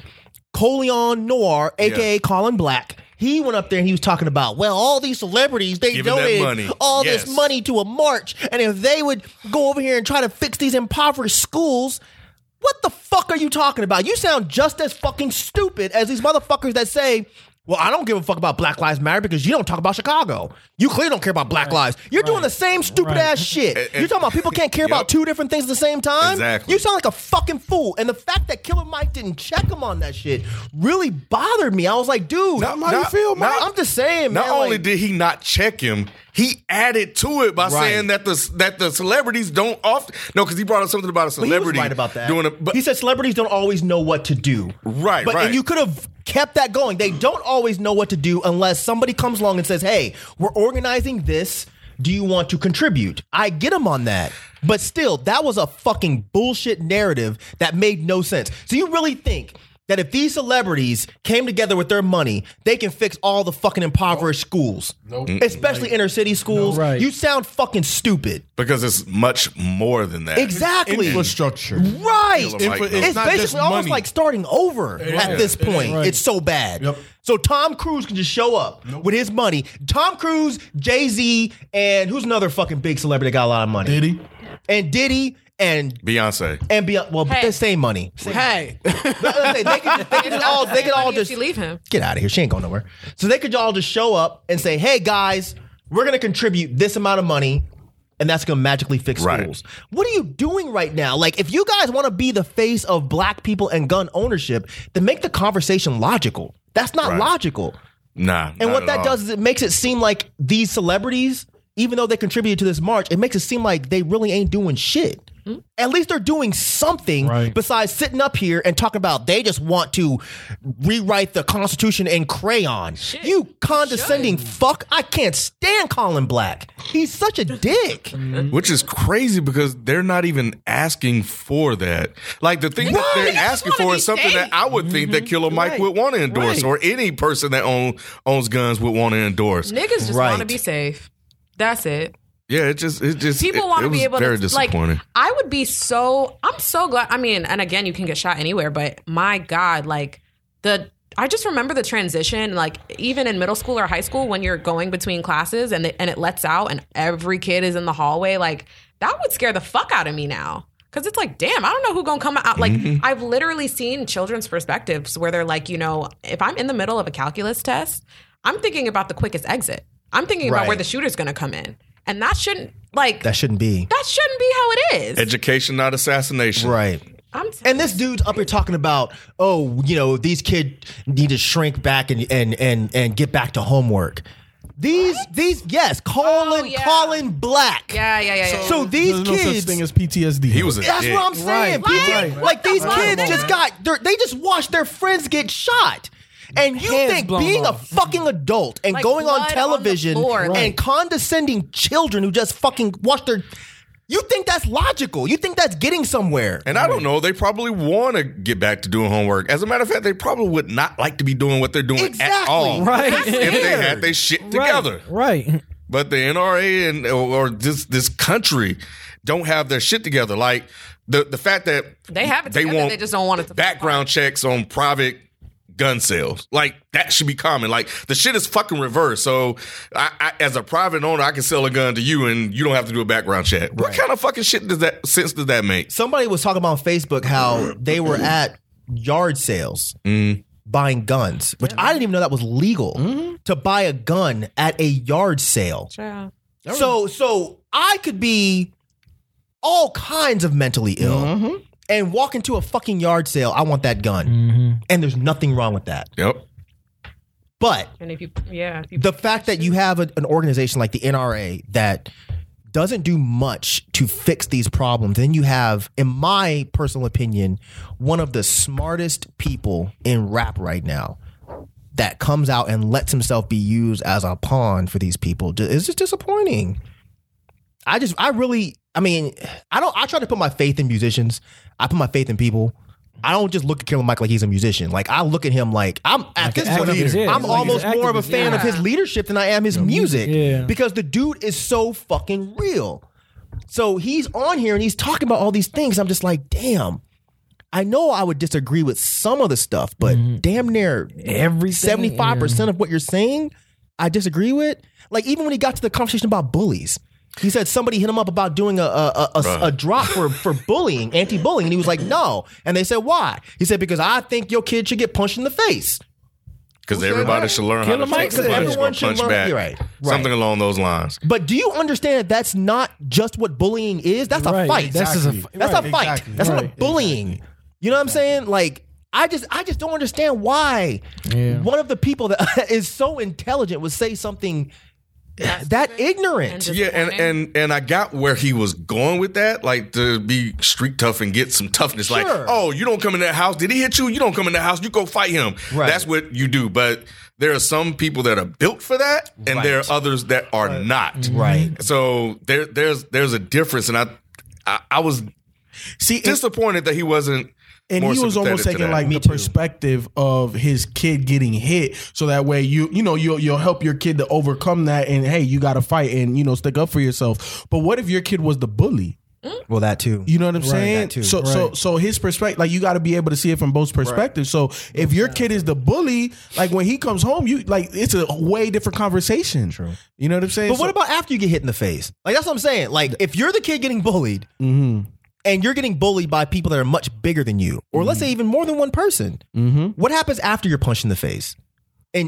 Coleon Noir, a.k.a. Colin Black, he went up there and he was talking about, well, all these celebrities, they Giving donated all this money to a march. And if they would go over here and try to fix these impoverished schools, what the fuck are you talking about? You sound just as fucking stupid as these motherfuckers that say, well, I don't give a fuck about Black Lives Matter because you don't talk about Chicago. You clearly don't care about Black lives. You're doing the same stupid ass shit. You're talking about people can't care about two different things at the same time? Exactly. You sound like a fucking fool. And the fact that Killer Mike didn't check him on that shit really bothered me. I was like, dude, How you feel, Mike? I'm just saying, man. Not only did he not check him, he added to it by saying that the celebrities don't often. No, because he brought up something about a celebrity. He was right about that. But he said celebrities don't always know what to do. Right, but, right. And you could have kept that going. They don't always know what to do unless somebody comes along and says, hey, we're organizing this. Do you want to contribute? I get him on that. But still, that was a fucking bullshit narrative that made no sense. So you really think that if these celebrities came together with their money, they can fix all the fucking impoverished schools, especially inner city schools? No, right. You sound fucking stupid. because it's much more than that. Exactly. Infrastructure. Right. It's It's not just basically almost money. like starting over at this point. Right. It's so bad. Yep. So Tom Cruise can just show up with his money. Tom Cruise, Jay-Z, and who's another fucking big celebrity that got a lot of money? Diddy. And Diddy and Beyonce. well, Hey. the same money. Hey, They could all just If you leave him. get out of here. She ain't going nowhere. So they could all just show up and say, hey guys, we're going to contribute this amount of money and that's going to magically fix Right. schools. What are you doing right now? Like, if you guys want to be the face of black people and gun ownership, then make the conversation logical. That's not Right. logical. Nah. And what that does is it makes it seem like these celebrities, even though they contributed to this march, it makes it seem like they really ain't doing shit. At least they're doing something Right. besides sitting up here and talking about they just want to rewrite the Constitution in crayon. You condescending fuck. I can't stand Colin Black. He's such a dick. Which is crazy because they're not even asking for that. Like, the thing that They they're just asking wanna for be is something safe. that I would think that Killer Mike would want to endorse, or any person that owns guns would want to endorse. Niggas just Right. want to be safe. That's it. Yeah, it just People want to was be able very to disappointing. I would be I'm so glad. I mean, and again, you can get shot anywhere, but my God, like I just remember the transition, like even in middle school or high school when you're going between classes and it lets out and every kid is in the hallway, like that would scare the fuck out of me now. Cause it's like, damn, I don't know who's gonna come out. Like I've literally seen children's perspectives where they're like, if I'm in the middle of a calculus test, I'm thinking about the quickest exit. I'm thinking about Right. where the shooter's gonna come in. And that shouldn't That shouldn't be. be how it is. Education, not assassination. Right. And this dude's up here talking about, these kids need to shrink back and get back to homework. Colin Black. Yeah. So these There's no such kids, thing as PTSD. He was a that's dick. what I'm saying. Right. Like these What the kids fuck? they just watched their friends get shot. And you Hands think blown being off. a fucking adult and Like going on blood on the television floor. and Right. condescending children who just fucking watch you think that's logical? You think that's getting somewhere? And I don't know, they probably want to get back to doing homework. As a matter of fact, they probably would not like to be doing what they're doing Exactly. at all. Right. If they had their shit together. Right. But the NRA or this country don't have their shit together. Like the fact that They have it together, they just don't want it to background checks on private gun sales. Like, that should be common. Like, the shit is fucking reversed. So, I as a private owner, I can sell a gun to you and you don't have to do a background check. Right. What kind of fucking shit sense does that make? Somebody was talking about on Facebook how they were at yard sales buying guns, which I didn't even know that was legal to buy a gun at a yard sale. Sure. So I could be all kinds of mentally ill and walk into a fucking yard sale. I want that gun. And there's nothing wrong with that. Yep. But And if you the fact that you have an organization like the NRA that doesn't do much to fix these problems, then you have, in my personal opinion, one of the smartest people in rap right now that comes out and lets himself be used as a pawn for these people. It's just disappointing. I try to put my faith in musicians. I put my faith in people. I don't just look at Killer Mike like he's a musician. Like, I look at him like I'm at this point. I'm almost more of a fan of his leadership than I am his music because the dude is so fucking real. So he's on here and he's talking about all these things. I'm just like, damn. I know I would disagree with some of the stuff, but damn near 75% of what you're saying, I disagree with. Like, even when he got to the conversation about bullies. He said somebody hit him up about doing a drop for bullying, anti-bullying, and he was like, no. And they said, why? He said, because I think your kid should get punched in the face. Because everybody should learn how to punch back. Right. Something along those lines. But do you understand that that's not just what bullying is? That's a fight. That's a fight. Exactly. That's not bullying. You know what I'm saying? Like, I just don't understand why one of the people that is so intelligent would say something that ignorant. And I got where he was going with that, like to be street tough and get some toughness. Like, oh, you don't come in that house. Did he hit you? You don't come in that house. You go fight him. Right. That's what you do. But there are some people that are built for that, and there are others that are not. Right. So there's a difference, and I was disappointed that he wasn't. And he was almost taking like the perspective of his kid getting hit, so that way you'll help your kid to overcome that, and hey, you got to fight and stick up for yourself. But what if your kid was the bully? Well, that too. You know what I'm saying? So his perspective, like, you got to be able to see it from both perspectives. Right. So if your kid is the bully, like, when he comes home, it's a way different conversation. True. You know what I'm saying? But what about after you get hit in the face? Like, that's what I'm saying. Like, if you're the kid getting bullied. And you're getting bullied by people that are much bigger than you, or let's say even more than one person. What happens after you're punched in the face? In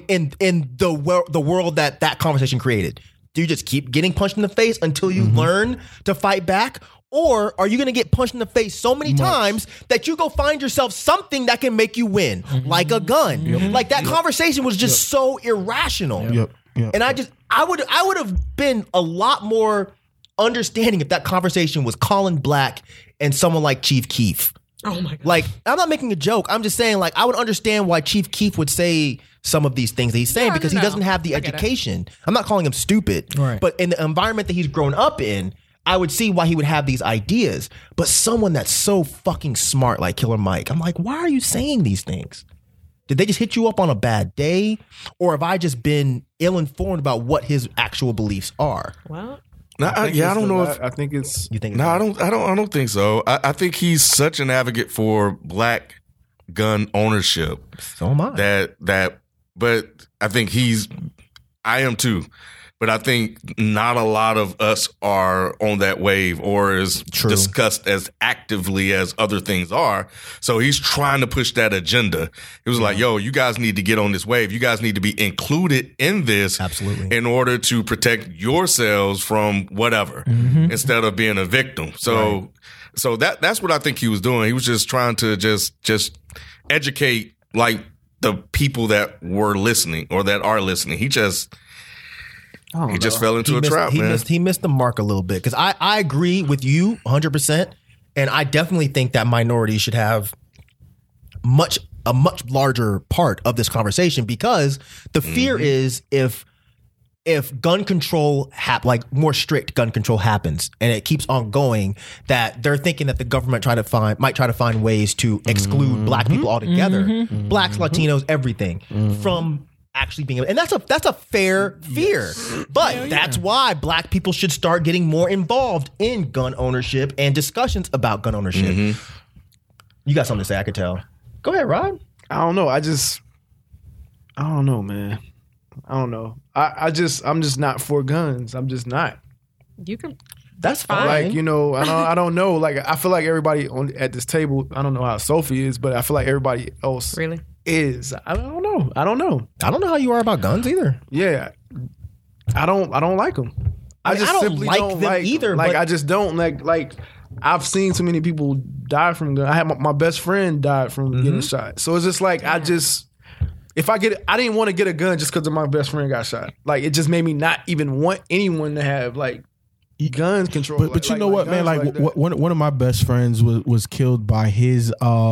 the world that conversation created, do you just keep getting punched in the face until you learn to fight back, or are you going to get punched in the face so many times that you go find yourself something that can make you win, like a gun? Like, that conversation was just so irrational. And I would have been a lot more understanding if that conversation was Colin Black and someone like Chief Keef. Oh my God. Like, I'm not making a joke. I'm just saying, like, I would understand why Chief Keef would say some of these things that he's saying because he doesn't have the education. I'm not calling him stupid, but in the environment that he's grown up in, I would see why he would have these ideas. But someone that's so fucking smart like Killer Mike, I'm like, why are you saying these things? Did they just hit you up on a bad day? Or have I just been ill-informed about what his actual beliefs are? Well, I don't know if I think it's. You think? No, I don't think so. I think he's such an advocate for black gun ownership. So am I. But I think I am too. But I think not a lot of us are on that wave or is discussed as actively as other things are. So he's trying to push that agenda. It was like, yo, you guys need to get on this wave. You guys need to be included in this in order to protect yourselves from whatever instead of being a victim. So that's what I think he was doing. He was just trying to just educate, like, the people that were listening or that are listening. He just fell into a trap, man. He missed the mark a little bit because I agree with you 100%, and I definitely think that minorities should have a much larger part of this conversation because the fear is if gun control like more strict gun control happens and it keeps on going, that they're thinking that the government might try to find ways to exclude black people altogether, blacks, Latinos, everything from actually being able, and that's a fair fear. But that's why black people should start getting more involved in gun ownership and discussions about gun ownership. You got something to say, I could tell. Go ahead, Rod. I don't know. I just I don't know, man. I don't know. I'm just not for guns. I'm just not. You can. That's fine. Like, you know, I don't know. Like, I feel like everybody at this table, I don't know how Sophie is, but I feel like everybody else Really? is. I don't know. I don't know. I don't know how you are about guns either. Yeah. I don't like them. I don't simply like don't them like either, Like, but- I just don't like I've seen too many people die from guns. I had my best friend died from getting shot. So it's just like, I didn't want to get a gun just because my best friend got shot. Like, it just made me not even want anyone to have like guns control. But you know what, man? Like that. one of my best friends was killed by his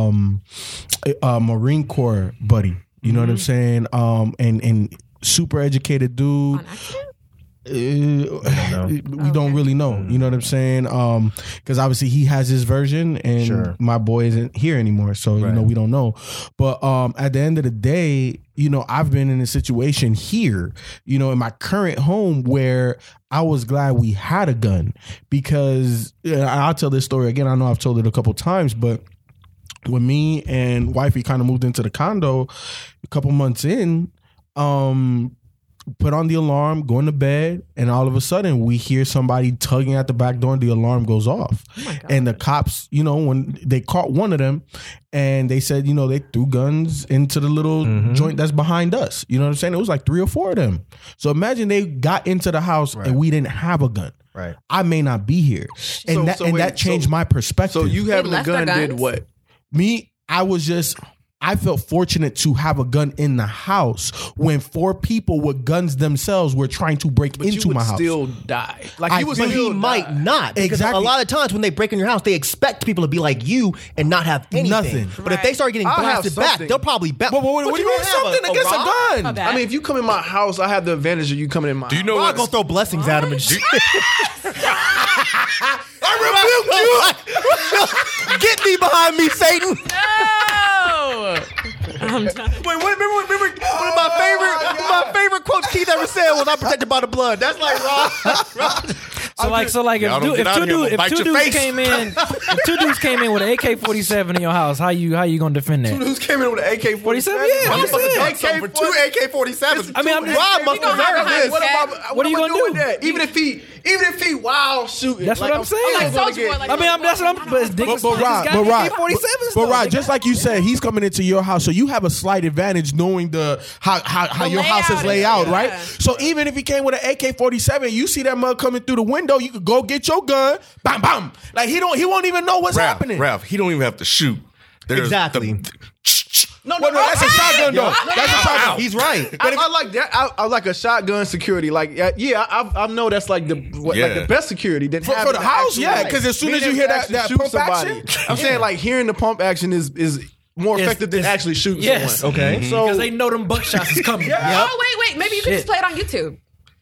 Marine Corps buddy. You know what I'm saying? And super educated dude. On accident? We don't really know. You know what I'm saying? Because obviously he has his version, and my boy isn't here anymore, so you know we don't know. But at the end of the day, you know, I've been in a situation here, you know, in my current home where I was glad we had a gun, because I'll tell this story again. I know I've told it a couple times, but when me and wifey kind of moved into the condo a couple months in, put on the alarm, going to bed, and all of a sudden we hear somebody tugging at the back door and the alarm goes off. And the cops, you know, when they caught one of them, and they said, you know, they threw guns into the little joint that's behind us. You know what I'm saying? It was like 3 or 4 of them. So imagine they got into the house and we didn't have a gun. Right. I may not be here. And that changed my perspective. So you having a left their gun did guns? what? I felt fortunate to have a gun in the house when 4 people with guns themselves were trying to break But into you would my house. still die. Like, I you would feel still He might die. not. Because Exactly. a lot of times when they break in your house, they expect people to be like you and not have anything. Nothing. But if they start getting I'll have blasted back, something. they'll probably bet. What do you mean don't have something against a rod? gun? A bat? I mean, if you come in my house, I have the advantage of you coming in my Do you know I'm what? gonna throw blessings at him and shit. I rebuke you. Get thee behind me, Satan. No. I'm done. Wait, remember one of my favorite quotes Keith ever said was, "I'm protected by the blood." That's like Rod. So like Y'all don't get out here, I'm gonna bite your face. if 2 dudes came in with an AK-47 in your house, how you gonna defend that? Who's came in with an AK-47? 47? Yeah, that's it. For 2 AK-47s. I mean, I'm just- Rod must He gonna hide deserve behind this. his cat. What are you am I gonna doing do? That? Even if he wild shooting. That's what I'm saying. Like Still Soulja Boy, like I mean, that's what I'm. But it's But Rod, but Rod, just like you said, he's coming into your house, so you have a slight advantage knowing how your house is laid out, right? yeah. So even if he came with an AK-47, you see that mug coming through the window, you could go get your gun, bam, bam. Like he won't even know what's happening. Ralph, he don't even have to shoot. There's Exactly. No, That's a shotgun though. That's a shotgun. He's right. I like that. I like a shotgun security. Like, yeah, I know that's like the best security. Than For having the to house, actually, yeah, like, 'cause as soon being as you able hear to that- actually that shoot pump somebody. action, I'm saying like hearing the pump action is more effective than actually shooting Yes. someone. Okay. So because they know them buckshots is coming. Oh, wait. Maybe you could just play it on YouTube.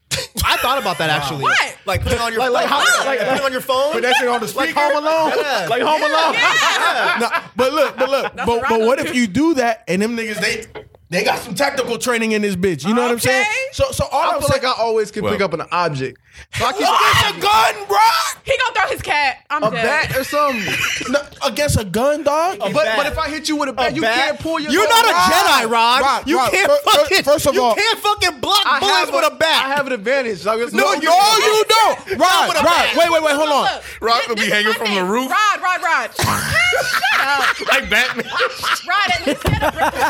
I thought about that actually. What? Like putting on your Like put it on your phone. Put that shit on the speaker. like Home Alone, Yeah. like Home Alone. No, but look, but right what up if you do that and them niggas they got some tactical training in this bitch? You know what I'm saying? So all I I'm feel saying, like I always can pick Well. up an object. So I keep against a gun, bro. He gonna throw his cat. I'm a dead. bat or something. No, against a gun, dog. But if I hit you with a bat, you can't pull your. You're not a Jedi, Rod. Rod, You Rod, can't fucking. first of you all- can't fucking block I bullets have with a bat. I have an advantage. Like, it's No, no, you don't. Rod, wait, hold on. Look, Rod could this be is hanging my from thing. the roof. Rod. Shut up. Like Batman. Rod, at least get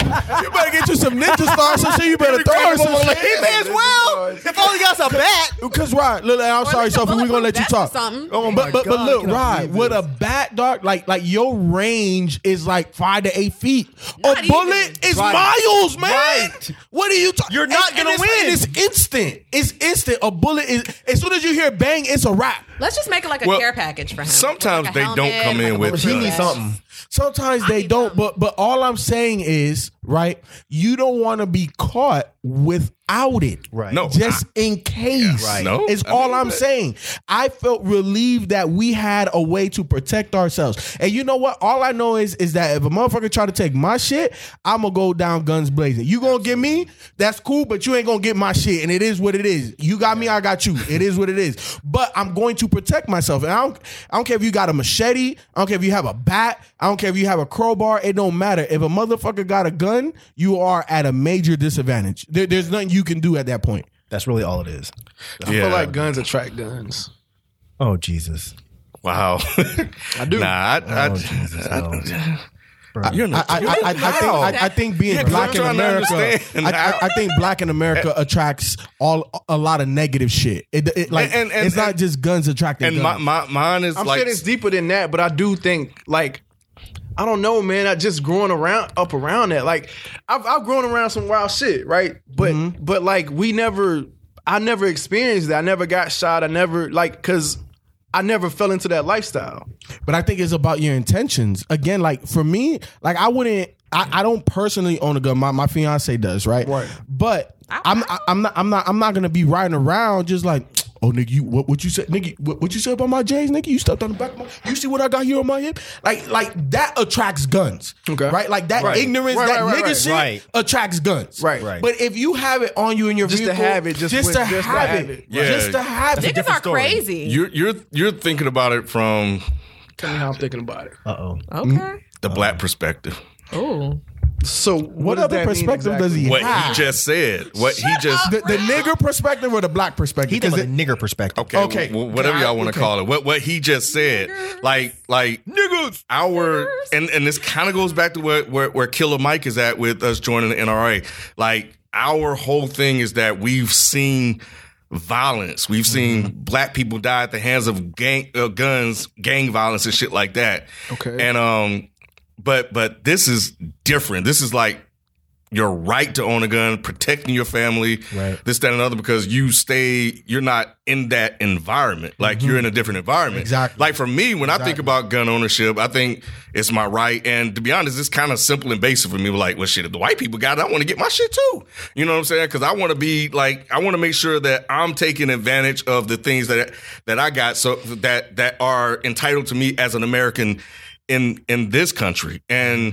a You better get you some ninja stars and shit. You better throw her some shit. He may as well. If all he got's a bat. Because Rod, look, I'm sorry, least a Sophie, we're gonna let you bulletproof vest or talk. something. But look, Rod, with a bat, dog, like your range is like 5 to 8 feet. Not A bullet even. is Right. miles, man. Right. What are you talking? You're not gonna win. It's instant. It's instant. A bullet is as soon as you hear bang, it's a wrap. Let's just make it like a Well, care package for him. sometimes Like a they don't helmet, come in like a with, He bulletproof needs vest. something. Sometimes they need don't, some. but all I'm saying is, right, you don't want to be caught without it. Right. No, Just in case. Right. No, Is I all mean, I'm but- saying. I felt relieved that we had a way to protect ourselves. And you know what? All I know is that if a motherfucker try to take my shit, I'm going to go down guns blazing. You going to get me? That's cool, but you ain't going to get my shit. And it is what it is. You got me, I got you. It is what it is. But I'm going to protect myself. And I don't care if you got a machete. I don't care if you have a bat. I don't care if you have a crowbar. It don't matter. If a motherfucker got a gun, you are at a major disadvantage. There's nothing you can do at that point. That's really all it is. I feel like guns attract guns. Oh Jesus! Wow. I do. I think being black in America, I think black in America attracts a lot of negative shit. It's not just guns attracting. And guns. mine is I'm like saying it's deeper than that, but I do think like I don't know, man. I just growing up around that. Like I've grown around some wild shit, right? But like I never experienced that. I never got shot. I never because I never fell into that lifestyle. But I think it's about your intentions. Again, like for me, like I don't personally own a gun. My fiance does, right? Right. But I'm not gonna be riding around just like, oh nigga, what you said, nigga, what you said about my J's, nigga? You stepped on the back of my, you see what I got here on my hip? Like that attracts guns. Okay. Right? Like that ignorance, nigga shit attracts guns. Right. But if you have it on you in your Just vehicle, to have it. Just to have it. Yeah. Just to have it. Niggas are crazy. you're thinking about it from Tell me how I'm thinking about it. Okay. the black perspective. Ooh. So What does other that mean perspective does he What have? he just said. What he just The nigger perspective or the black perspective? He thinks 'Cause about the nigger perspective. Okay, whatever y'all want to Okay. call it. What he just said, like niggas. And this kind of goes back to where Killer Mike is at with us joining the NRA. Like our whole thing is that we've seen violence. We've seen black people die at the hands of guns, gang violence, and shit like that. Okay. And but this is different. This is like your right to own a gun, protecting your family, this, that, and other, because you're not in that environment. Like you're in a different environment. Exactly. Like for me, when I think about gun ownership, I think it's my right. And to be honest, it's kind of simple and basic for me. Like, well, shit, if the white people got it, I want to get my shit too. You know what I'm saying? Because I want to be like, I want to make sure that I'm taking advantage of the things that I got, so that are entitled to me as an American in this country.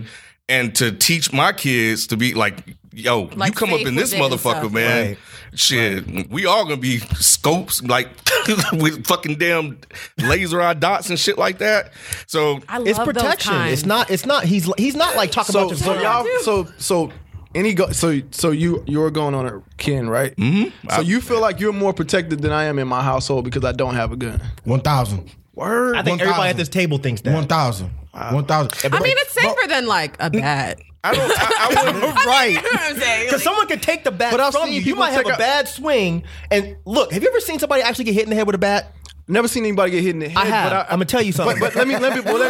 And to teach my kids to be like, yo, Like you come up in this faith within motherfucker, stuff. man. Shit, we all gonna be scopes, like with fucking damn laser eye dots and shit like that. So I love It's those protection. kinds. It's not. He's not like talking about So your y'all so you're going on a Ken, right? Mm-hmm. So you feel like you're more protected than I am in my household because I don't have a gun. 1,000. Word. I think 1,000. everybody at this table thinks that. 1,000. 1,000. I mean, it's safer than like a bat. I wouldn't. Right. You know what I'm saying? Because someone could take the bat But I've from seen you. You people might have take a bad swing. And look, have you ever seen somebody actually get hit in the head with a bat? Never seen anybody get hit in the head. I have. But I'm gonna tell you something. But let me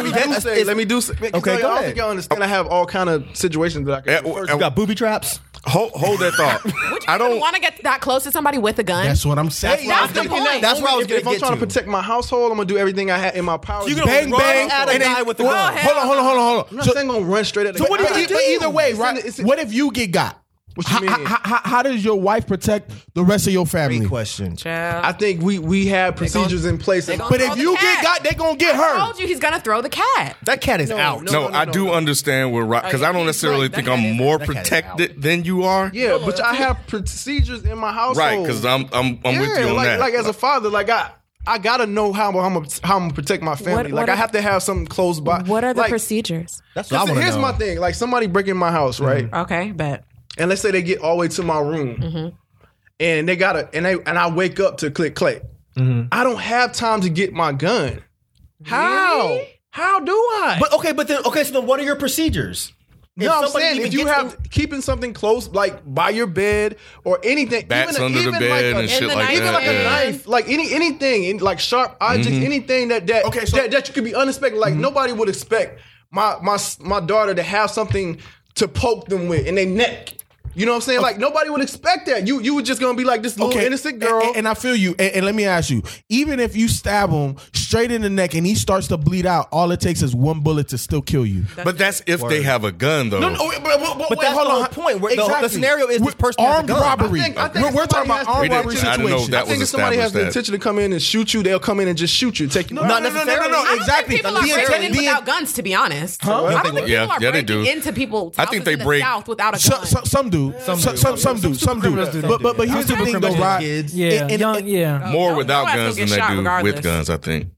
do say. Okay, I go don't ahead. think y'all understand. I have all kind of situations that I can. Yeah, refer You to. got booby traps. Hold that thought. I don't want to get that close to somebody with a gun. That's what I'm saying. That's the point. That's where I was If I'm going trying to protect my household, I'm gonna do everything I have in my power. You to gonna Bang, run bang, at a and then- guy with a Well, gun. Hold on. I'm not saying I'm gonna run straight at the So guy. what but either way, right? It's- What if you get got? What you mean? How does your wife protect the rest of your family? Great question. I think we have procedures in place. gonna But throw if the you cat. get got, they gonna get I hurt. told you he's gonna throw the cat. That cat is out. no. I do understand where because I don't necessarily right. think That I'm cat is- more that cat is protected than you are. Yeah, but I have procedures in my household. Right, because I'm with you on like, that. Like as a father, like I gotta know how I'm gonna protect my family. What I are- have to have something close by. What are the like, procedures? That's what I want to Here's know. my thing. Like somebody break in my house, right? Okay, bet. And let's say they get all the way to my room, and they I wake up to click clack. I don't have time to get my gun. How? Really? How do I? So then what are your procedures? no, I'm somebody saying even if you gets have keeping something close, like by your bed or anything, Bats even, under the even bed like a, and shit the like night, even that. like a yeah. knife, like anything, like sharp objects, anything that Okay, so- that you could be unexpected. Like nobody would expect my daughter to have something to poke them with in their neck. You know what I'm saying? Like nobody would expect that. You were just gonna be like this little innocent girl. And I feel you. And let me ask you, even if you stab him straight in the neck and he starts to bleed out, all it takes is one bullet to still kill you. But that's if they have a gun, though. But that's the whole point. Where the scenario is this person has a armed gun. robbery. I think We're talking about somebody armed has to- robbery I didn't know situation. that I think was if somebody has the established that. intention to come in and shoot you, they'll come in and just shoot you, take you. Not necessarily. I don't Exactly. think people are The breaking intent- in the without guns, to be honest. Huh? I don't think Yeah, people are yeah, they breaking do. into people's I think houses they in the break- South without a gun. Some do. Some do. But here's the thing, though, right? Yeah, And- young, yeah. More no, without no, I guns still than get they shot do regardless. with guns, I think.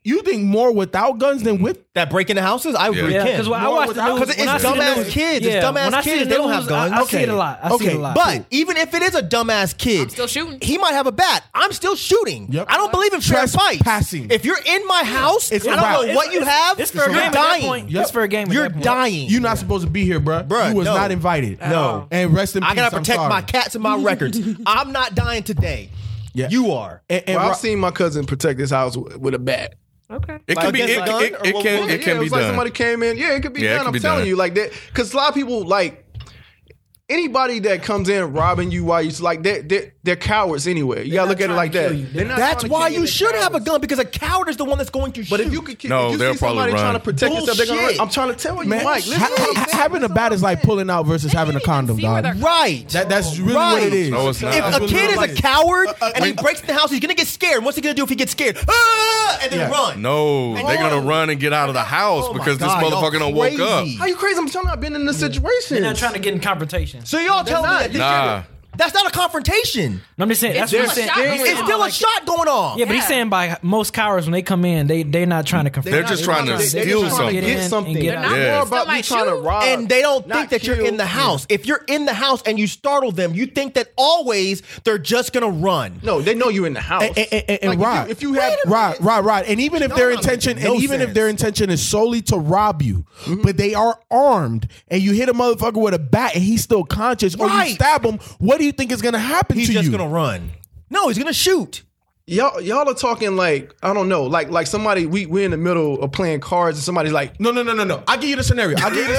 You think more without guns than with? That break into houses, I really Yeah, can. because I watch the news. Because it's when I see the dumbass news- kids. It's yeah, dumbass when I see kids. the They don't have news, guns. I see it a lot. I see it a lot. But even if it is a dumbass kid, still shooting. He might have a bat. I'm still shooting. Yep. I don't believe in fair fights. Trespassing. If you're in my house, It's I a don't wrap. know what you have. It's fair you're game at that dying. point. Yep. It's fair game. at You're that point. dying. You're not supposed to be here, bruh. Bruh, You was no. not invited. No. And rest in peace. I gotta I'm protect sorry. my cats and my records. I'm not dying today. Yeah. You are. And Well, Ro- I've seen my cousin protect his house with a bat. Okay. It Like can be. against a gun? It Or can. what- It Yeah, can it be was like done. somebody came in. Yeah, it could be Yeah, it done. can I'm be telling done. you, like that, because a lot of people like anybody that comes in robbing you while you like they're cowards anyway. You gotta look at it like that. They're not That's trying to why kill you they're should have a cowards. gun, because a coward is the one that's going to shoot. But if you could, No, if you they'll see probably somebody run. trying to protect yourself, they're gonna run. Bullshit. I'm trying to tell you, Man, Mike. Listen, having a bat is like pulling out versus having a condom, see where dog. they're- Right. That's really Right. what it is. No, it's not. If That's a what kid is it a is. coward and he breaks in the house, he's gonna get scared. What's he gonna do if he gets scared? Ah! And then Yeah. run. No, they're gonna run and get out of the house Oh my because this God, y'all motherfucker done woke up. crazy. How you crazy? I'm telling you, I've been in this situation. They're not trying to get in confrontation. So y'all tell me not. that this Nah. shit- that's not a confrontation. No, I'm just saying. That's what I'm There's saying. a shot going It's on. still a shot going on. Yeah, but he's Yeah. saying by most cowards when they come in, they're not trying to confront. They're just trying to They're steal just trying to something. get something. Get They're out. not Yeah. more about Still me might trying to shoot. rob. And they don't not think that you're kill. in the house. If you're in the house and you startle them, you think that always they're just gonna run. No, they know you're in the house. And Like, Rod, if you have right. And even if their that makes intention, no and even if sense. their intention is solely to rob you, but they are armed, and you hit a motherfucker with a bat, and he's still conscious, or you Right. stab him, what do you think is going to happen He's to just you? gonna run. No, he's gonna shoot. y'all are talking like I don't know, like somebody we're in the middle of playing cards and somebody's like, No. I'll give you the scenario. I give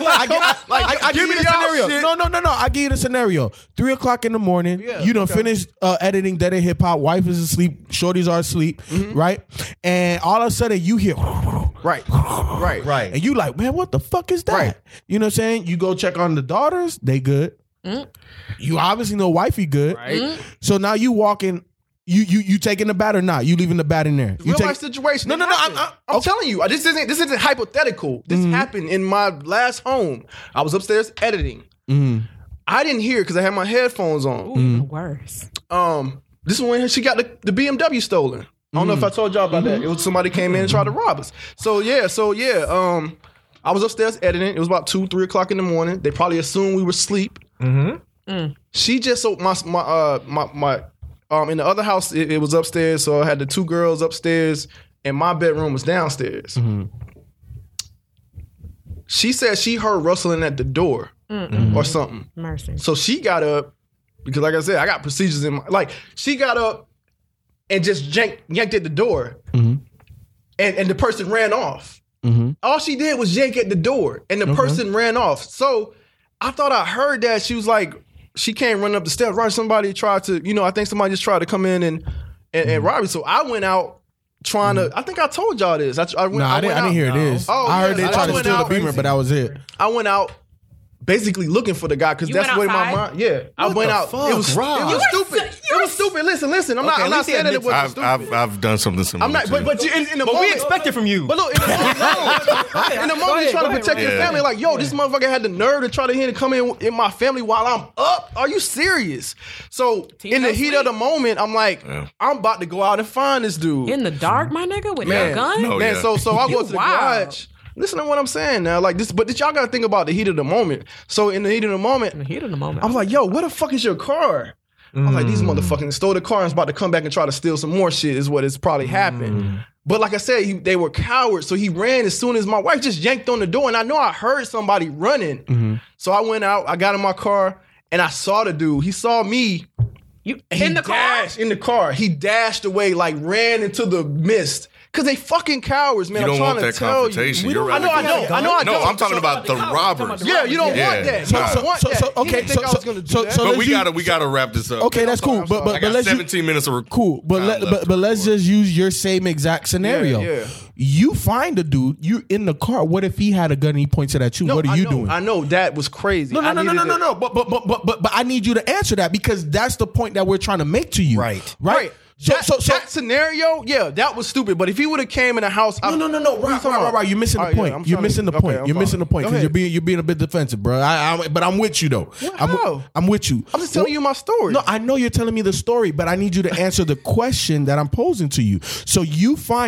you the scenario. shit. No. I give you the scenario. 3 o'clock in the morning. You done finished editing Dead End Hip Hop. Wife is asleep. Shorties are asleep. Right. And all of a sudden you hear. right. And you like, man, what the fuck is that? Right. You know what I'm saying? You go check on the daughters. They good. You obviously know wifey good. Right. So now you walking. You taking the bat or not? You leaving the bat in there? You Real life situation. No. It happened. I'm telling you, this isn't hypothetical. This happened in my last home. I was upstairs editing. I didn't hear because I had my headphones on. Even worse. This is when she got the BMW stolen. I don't know if I told y'all about that. It was somebody came in and tried to rob us. So yeah. I was upstairs editing. It was about 2-3 o'clock in the morning. They probably assumed we were asleep. She just so my in the other house it was upstairs, so I had the two girls upstairs and my bedroom was downstairs. She said she heard rustling at the door or something. Mercy. So she got up because, like I said, I got procedures in my like. She got up and just yanked at the door, and the person ran off. All she did was yank at the door, and the person ran off. So I thought I heard that. She was like, she came running up the steps. Right, somebody tried to, I think somebody just tried to come in and rob me. So I went out trying to. I think I told y'all this. I didn't hear this. Oh, I heard yeah, they I tried to went steal the out- Beamer, but that was it. I went out basically looking for the guy because You that's went what my outside? mind. Yeah, I went the out. fuck, It was Rob? stupid. It was stupid. Listen. I'm Okay, at not least he saying that it admits was stupid. I've done something similar. I'm not. too. But in the But moment, we expect it from you. But look, in the moment, you're trying to protect your Yeah. family. Like, yo, this motherfucker had the nerve to try to come in my family while I'm up. Are you serious? So in the heat of the moment, I'm like, I'm about to go out and find this dude. In the dark, my nigga, with Man, your gun? no. Man, yeah. so I go You to the wild. garage. Listen to what I'm saying now. Like this, but y'all gotta think about the heat of the moment. So in the heat of the moment, In the heat of the moment. I was like, yo, where the fuck is your car? I'm like, these motherfuckers stole the car and is about to come back and try to steal some more shit is what has probably happened. But like I said, they were cowards. So he ran as soon as my wife just yanked on the door. And I know I heard somebody running. So I went out, I got in my car, and I saw the dude. He saw me. You And he in the car? dashed in the car. He dashed away, like ran into the mist. Cause they fucking cowards, man. You I'm don't trying want to that tell confrontation. you. You're I know. No, don't. I'm talking about the robbers. Yeah, you don't Yeah. want that. So- You don't want that. You okay, didn't think I was gonna do that. But let's we gotta wrap this up. Okay, that's cool. I'm sorry. But I got let's 17 minutes of cool. But time left but to let's record. just use your same exact scenario. Yeah. You find a dude. You in the car. What if he had a gun and he points it at you? No, what are I you know, doing? I know that was crazy. No. I needed it. But I need you to answer that because that's the point that we're trying to make to you. Right. Right. That scenario, yeah, that was stupid. But if he would have came in the house, No. Right. You're missing the All right, point. yeah, I'm You're trying missing to- the point. okay, I'm You're missing the point Go because ahead. you're being a bit defensive, bro. But I'm with you though. How? I'm with you. I'm just telling you my story. No, I know you're telling me the story, but I need you to answer the question that I'm posing to you. So you find him.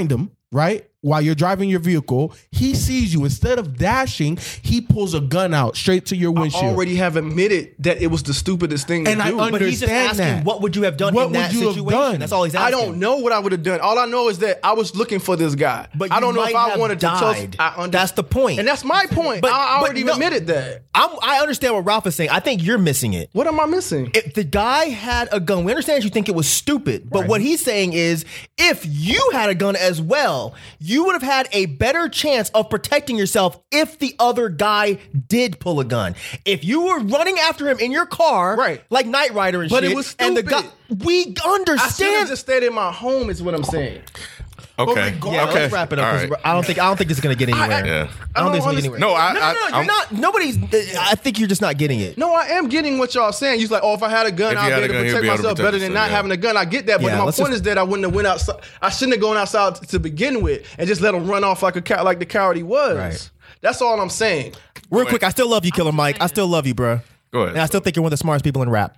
right? While you're driving your vehicle, he sees you. Instead of dashing, he pulls a gun out straight to your windshield. I already have admitted that it was the stupidest thing And to I do. understand But he's just asking, that. what would you have done What in that would you have situation? done? That's all he's I asking. don't know what I would have done. All I know is that I was looking for this guy. But I you don't know if might I have wanted died. to tell. That's the point. And that's my point. But- I but already no. admitted that. I understand what Ralph is saying. I think you're missing it. What am I missing? If the guy had a gun, we understand you think it was stupid, but what he's saying is if you had a gun as well, you would have had a better chance of protecting yourself if the other guy did pull a gun. If you were running after him in your car, Right. like Knight Rider and But shit, it was and the guy, stupid. we I should have understand. just stayed in my home. Is what I'm saying. Okay. Yeah, okay. let's wrap it up. All 'Cause right. I don't think this is gonna get anywhere. Yeah. I don't think it's gonna get anywhere. No, you're I'm- not. Nobody's. I think you're just not getting it. No, I am getting what y'all saying. You're like, oh, if I had a gun, If I'd you be had able a to gun, you'd protect be able to myself protect better than yourself, not yeah. having a gun. I get that, but Yeah, my let's point just- is that I wouldn't have went outside. I shouldn't have gone outside to begin with and just let him run off like like the coward he was. Right. That's all I'm saying. Real quick, I still love you, Killer Mike. I still love you, bro. Go ahead. And I still think you're one of the smartest people in rap.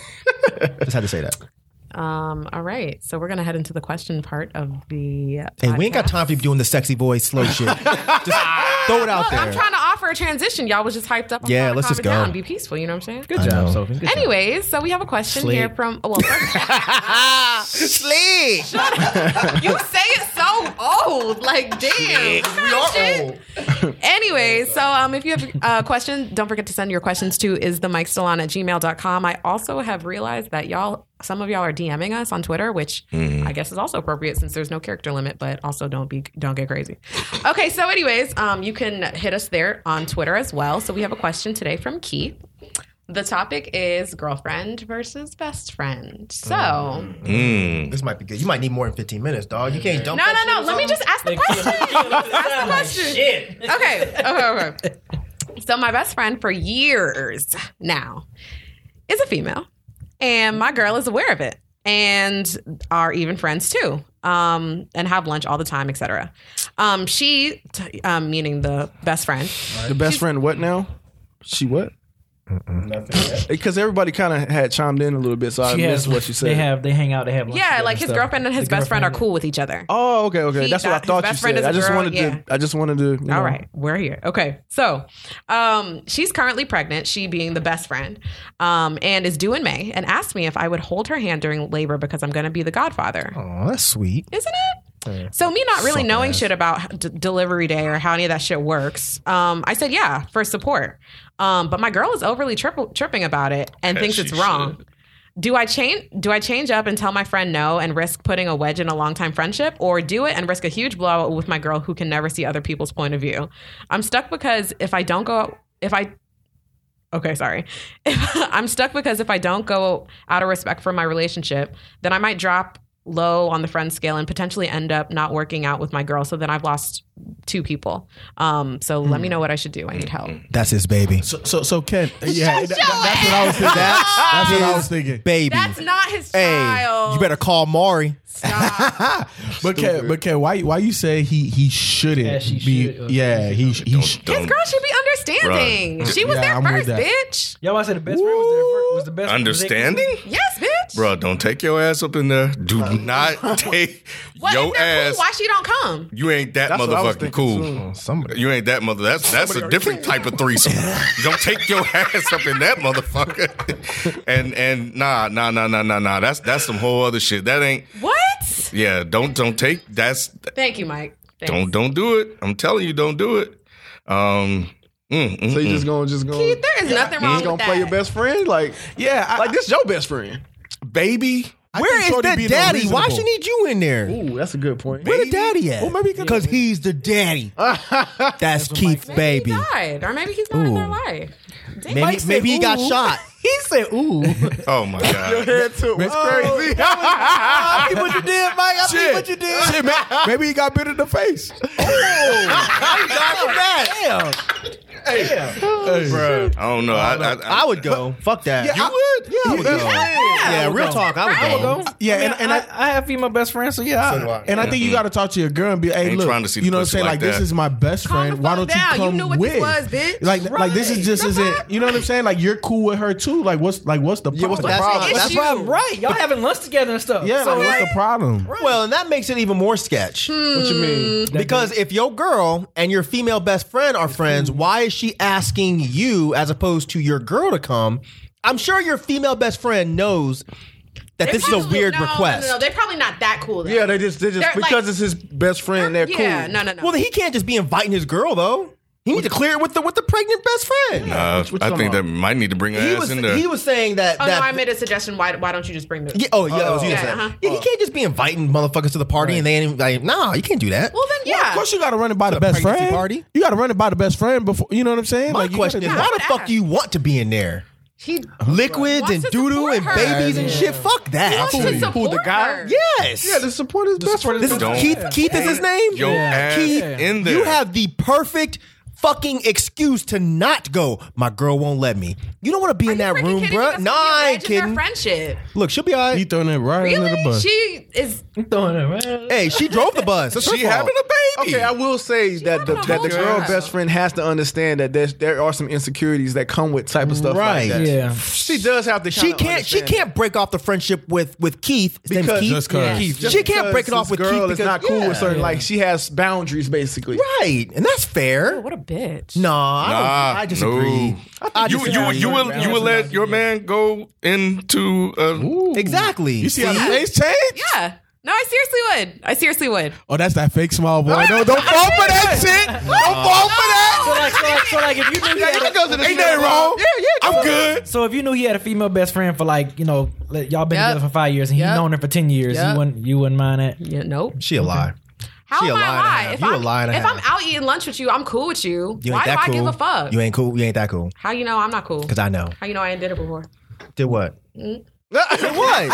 Just had to say that. All right. So we're gonna head into the question part of the. Hey, we ain't got time for you doing the sexy voice, slow shit. Just throw it out Look, there. I'm trying to offer a transition. Y'all was just hyped up. I'm Yeah, trying to let's calm just it down, go. be peaceful. You know what I'm saying? Good job, Sophie. Good job. Anyways, so we have a question Slick. here from. Well, first, Sleep. you say it so old. Like, damn. We are old. Anyways, so if you have a question, don't forget to send your questions to isthemikestillon@gmail.com. I also have realized that some of y'all are DMing us on Twitter, which I guess is also appropriate since there's no character limit, but also don't get crazy. Okay, so anyways, you can hit us there on Twitter as well. So we have a question today from Keith. The topic is girlfriend versus best friend. So This might be good. You might need more than 15 minutes, dog. You can't dump that no. shit or Let me something? just ask the question. Okay. So my best friend for years now is a female, and my girl is aware of it, and are even friends too, and have lunch all the time, etc. She, meaning the best friend, The best friend, what now? She what? Because everybody kind of had chimed in a little bit, so I missed what she said. They hang out. They have lunch yeah, together like and his stuff. girlfriend and his The best friend are girlfriend- cool with each other. Oh, okay. He That's what I got- his thought you best friend said. is a I just girl, wanted yeah. to. I just wanted to. You know. All right, we're here. Okay, so she's currently pregnant, she being the best friend, and is due in May, and asked me if I would hold her hand during labor because I'm going to be the godfather. Oh, that's sweet. Isn't it? So me not really knowing shit about delivery day or how any of that shit works, I said yeah for support. But my girl is overly tripping about it and thinks it's wrong. Do I change up and tell my friend no and risk putting a wedge in a longtime friendship, or do it and risk a huge blowout with my girl who can never see other people's point of view? I'm stuck because if I don't go out of respect for my relationship, then I might drop low on the friend scale and potentially end up not working out with my girl. So then I've lost 2 people. So let me know what I should do. I need help. That's his baby. So Ken, yeah, that's what I was thinking. That's what I was thinking. Baby. That's not his Hey, child. you better call Maury. Stop. But Ken, why you say he shouldn't Yeah, she be? should. Yeah, he His girl should be understanding. Bruh. She was Yeah, there I'm with first, that. bitch. Y'all want to say the best friend was the best Understanding? Yes, bitch. Bro, don't take your ass up in there. Do not take What your if they're cool? ass. Why she don't come? You ain't that That's what I was motherfucking thinking, cool. too. Somebody. You ain't that mother. That's a different type of threesome. Don't take your ass up in that motherfucker. And nah. That's some whole other shit. That ain't. What? Yeah. Don't take. That's. Thank you, Mike. Thanks. Don't do it. I'm telling you, don't do it. So you just gonna Keith, there is nothing wrong gonna with play that. your best friend? Like like this your best friend. baby. Where is Shorty that being daddy? Why unreasonable. she need you in there? Ooh, that's a good point. Where the daddy at? Well, maybe he could- Because he's the daddy. That's Keith's baby. He died, or maybe he's not in their life. Damn. Maybe he got shot. He said, "Ooh." Oh my god. Head to it was crazy. I see what you did, Mike. I see Shit. what you did. Shit, maybe he got bit in the face. Damn. Bro. I don't know. I would go. Fuck that. Yeah, you would? Yeah, I would go. Yeah, real talk. I would go. Yeah, and I have female best friends, so yeah. So do I. And I think you got to talk to your girl and be, hey, Ain't look, trying to see the you know what I'm pussy saying? like Like, this that. is my best Calm friend. the Why fuck don't down. you come You knew what with? this was, bitch. Like this is just isn't. You know what I'm saying? Like, you're cool with her too. Like, what's the problem? what's the That's problem? That's issue. why I'm right. Y'all having lunch together and stuff. Yeah, like, what's the problem? Well, and that makes it even more sketch. What you mean? Because if your girl and your female best friend are friends, why is she asking you as opposed to your girl to come? I'm sure your female best friend knows that this is a weird request. No, they're probably not that cool. Though. Yeah, they just They're because like- it's his best friend. They're cool. Yeah, no. Well, then he can't just be inviting his girl though. He needs to clear it with the pregnant best friend. I you think talking that might need to bring her ass in there. He was saying that. Oh that no, I made a suggestion. Why don't you just bring the? yeah, that was you Yeah, saying. uh-huh. Yeah, he can't just be inviting motherfuckers to the party and they ain't even like, nah, you can't do that. Well then, yeah. Of course, you got to run it by the a best pregnancy friend. party? You got to run it by the best friend before. You know what I'm saying? My Like, you question is, gotta- why the Yeah. fuck do you want to be in there? He Liquids wants and to doo doo support and her. babies and shit. Fuck He that. wants to support the guy? her. Yes. Yeah, to support his best friend. This is Don't Keith is his name? Your ass Keith, in there. you have the perfect fucking excuse to not go. My girl won't let me. You don't want to be in that Are you freaking room, kidding me? bruh. That's No, gonna be a I ain't wedge in their kidding. friendship. Look, she'll be all He right. throwing it right under the Really? bus. She is. Throwing it right. Hey, she drove the bus. That's her She fault. having a baby. Okay, I will say that the having a whole girl child. best friend has to understand that there are some insecurities that come with type of stuff Right. like that. Yeah. She does have to. She kinda can't understand break off the friendship with Keith. His name's Because- Keith. Just 'cause. Yeah. Keith. that. She can't break it Because off with this Keith girl is because- not cool with yeah. certain. Like, she has boundaries basically. Right, and that's fair. What a bitch. No, I disagree. No. I You disagree. will let your man go into Exactly. You see how the face changed? Yeah. No, I seriously would. Oh, that's that fake small boy. No, don't fall for that shit. Don't fall for that. So like, if you knew he had a, Ain't nothing wrong. I'm good. so if you knew he had a female best friend for like, y'all been Yep. together for 5 years and Yep. he's known her for 10 years, Yep. you wouldn't mind that. Yeah, nope. She a lie. How She am a I lie and a lie? half. If You a I'm lie and a if half. I'm out eating lunch with you, I'm cool with you. You Why ain't do that I cool. give a fuck? You ain't cool. You ain't that cool. How you know I'm not cool? Because I know. How you know I ain't did it before? Did what? Did what?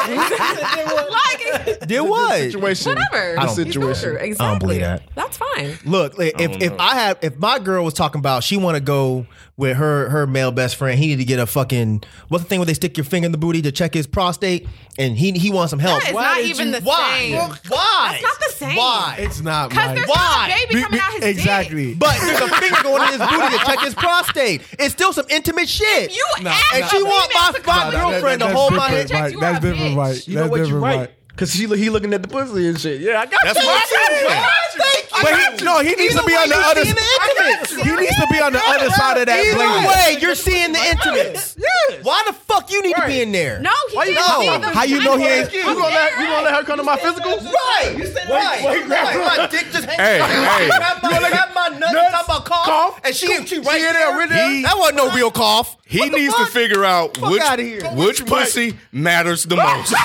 Like, Did what? Situation. whatever. I don't- He's going situation. through. Exactly. I don't believe that. That's fine. Look, like, if my girl was talking about she want to go with her male best friend, he need to get a fucking what's the thing where they stick your finger in the booty to check his prostate, and he wants some help. That is Why not did even you- the why? same. Why? That's not the same. Why? It's not, Because Mike. there's Why? not a baby coming out his dick. Exactly. But there's a finger going in his booty to check his prostate. It's still some intimate shit. You ask and a she want female to my come girlfriend to That's hold my different, hand. Mike. You That's are a different, bitch. Mike. You know That's what? You different, right. Mike. Because he looking at the pussy and shit. Yeah, I got That's you. what I'm saying. But he needs to be on the other. He He needs to be on the other side of that Either blade. way, you're seeing the intimates. Yes. Why the fuck you need to be in there? No, he Why you didn't know? see the How you know he ain't- You gonna let her come to my physical? Right. Right. My dick just hanging Hey, out. hey. Grab my nuts, talking about cough, and she right there. right there. That wasn't no real cough. He What the needs to fuck? figure out Fuck outta here. which pussy matters the most.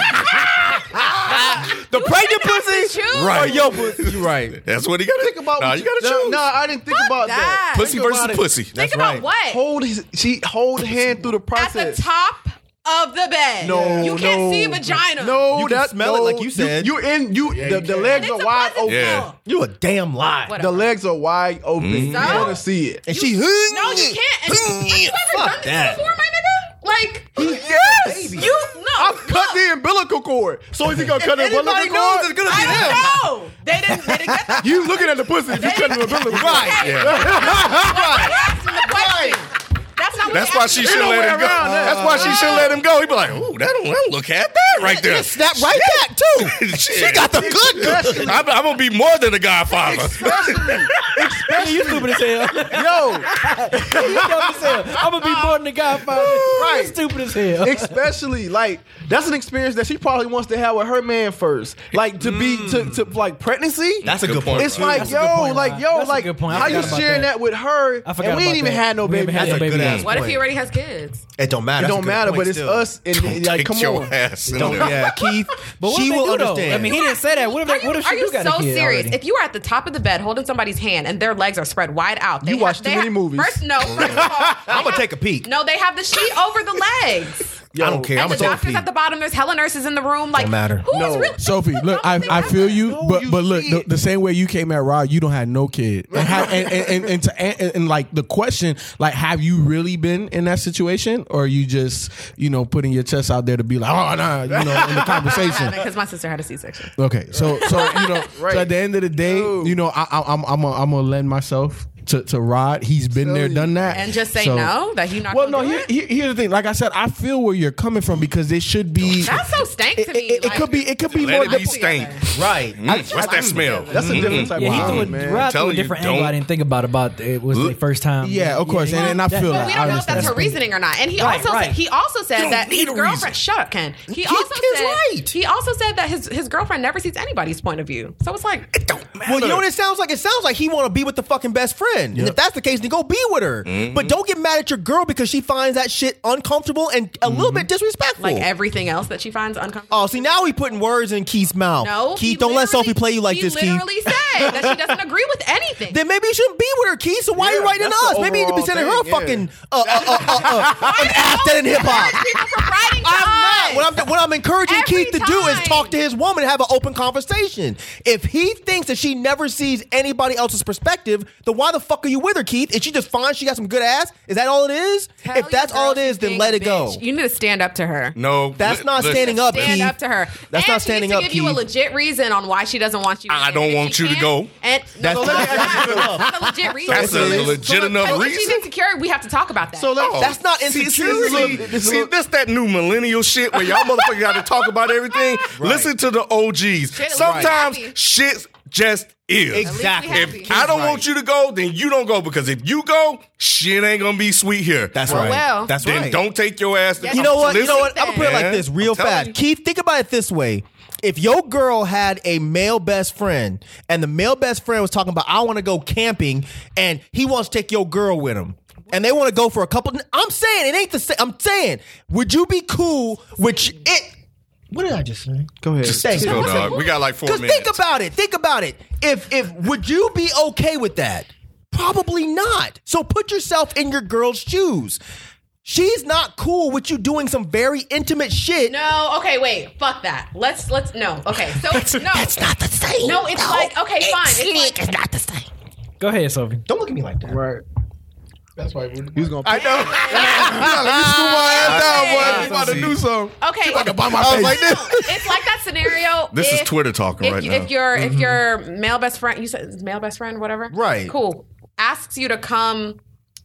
The pregnant pussy, choose. right? Or your pussy, you right? That's what he got to Think about Nah, you got to choose. No, I didn't think about that. Pussy Think versus about it. pussy. Think about what? Hold hand through the At process. the top of the bed. No, you can't no. see a vagina. No, You can that smell it no, like you said. You in you the legs And are it's a wide pleasant open. Yeah. smell. You a damn lie. Whatever. The legs are wide open. You So? want to see it. And she, No, you can't. And, have you ever Fuck done this that. before, my nigga? Like, Yes. you no. I've cut the umbilical cord. So is he gonna cut the Anybody umbilical knows cord? it's gonna be I them. don't know. They didn't get that. You looking at the pussy if you cut the umbilical cord. Right. Asking the question. That's not what That's they why asked she you. should no let way him go. around that. That's why she should let him go. He'd be like, "Ooh, that don't look at that right there." Snap right back too. She got the good. I'm gonna be more than a godfather. You stupid as hell. Yo, You dumb as hell. I'm gonna be more than the Godfather. Right. You stupid as hell. especially like that's an experience that she probably wants to have with her man first. Like to be to like pregnancy. That's a good point. point. It's bro. like, That's a good point, like, Ryan. yo, That's a like, good point. I how you forgot about sharing that. that with her? I forgot And we ain't about even that. had no We baby. haven't had That's no a good baby ass yet. What if point. he already has kids? It don't matter. It That's a don't good matter, point but it's still. us. And like, Take come your on. ass in Don't, there. yeah, Keith. But what She if they will do, though? understand. I mean, he didn't say that. What if Are she you do got a so kid serious? already? If you were at the top of the bed holding somebody's hand and their legs are spread wide out, You watch too many movies. First of all, I'm gonna take a peek. no, they have the sheet over the legs. I don't care. And I'm the a total doctor's P. at the bottom. There's hella nurses in the room. Like, Don't matter. who is really Sophie, look, I feel you, but look, the same way you came at Rod, you don't have no kid, and like the question, like, have you really been in that situation, or are you just putting your chest out there to be like, oh nah, in the conversation? Because my sister had a C-section. Okay, so so at the end of the day, I'm gonna lend myself to Rod. He's been there, done that, And just say So- no, that you're not Well, gonna no. do it? Here's the thing. Like I said, I feel where you're coming from because it should be. That's so stank to me. It could be. It could be Let more. it be dip- stank. Right. What's that smell? That's a different type Yeah, of he holiday, threw man. Rod threw a Telling you, different angle. don't- I didn't think about it was the first time. Yeah, of course, and I feel But that. we I don't know if that's understand. her reasoning or not. And he Right, also right. said, You that don't need his a girlfriend. reason. Shut up, Ken. He Kid's said right. He also said that his girlfriend never sees anybody's point of view. So it's like, It don't matter. Well, you know what it sounds like? It sounds like he want to be with the fucking best friend. And if that's the case, then go be with her. But don't get mad at your girl because she finds that shit uncomfortable and a little bit disrespectful. like everything else that she finds uncomfortable. Oh, see, now he putting words in Keith's mouth. No, Keith, don't let Sophie play you like this, He Keith. literally said that she doesn't agree with anything. Then maybe you shouldn't be with her, Keith. So why are you Yeah, writing that's us? the Maybe you need to be overall sending her a thing, fucking an ass that in hip hop. People from writing to I'm not. us. What I'm encouraging Every Keith to do is time. talk to his woman and have an open conversation. If he thinks that she never sees anybody else's perspective, then why the fuck are you with her, Keith? Is she just fine? She got some good ass? Is that all it is? Tell If that's your all it girl is, she's then being let a it go. bitch. You need to stand up to her. No, That's not standing up, Stand Keith. up to her. That's and not standing she up, needs to give you a Keith. legit reason on why she doesn't want you. I in. don't If want she you to can't- go. And That's no, not that's a legit reason. That's a legit enough And if reason. she's insecure, we have to talk about that. So let, That's not See, insecurity. this that new millennial shit where y'all motherfuckers got to talk about everything. Listen to the OGs. Shit, Sometimes right. shit just is. Exactly. At least we If happy. I don't want you to go, then you don't go. Because if you go, shit ain't gonna be sweet here. That's Well, right. well. That's then right. don't take your ass to Yeah. You know what? You know what? Listen, I'm gonna put it like man. this, real I'm telling fast. you. Keith, think about it this way. If your girl had a male best friend and the male best friend was talking about, I want to go camping, and he wants to take your girl with him, and they want to go for a couple. I'm saying it ain't the same. I'm saying, would you be cool with it? What did I just say? Go ahead. Just go, dog. We got like 4 Because minutes. think about it. Think about it. If would you be okay with that? Probably not. So put yourself in your girl's shoes. She's not cool with you doing some very intimate shit. No, okay, wait. Fuck that. Let's no. Okay, so no. That's not the same. No, it's like okay, fine. It's like, not the same. Go ahead, Sophie. Don't look at me like that. Right. That's why He's gonna. I know. Let me scoop my ass down, boy. Okay. You about to do something. okay. I can buy my I was face. like this. It's like that scenario. This is if- Twitter talking right now. If your male best friend, you said male best friend, whatever. Right. Cool. Asks you to come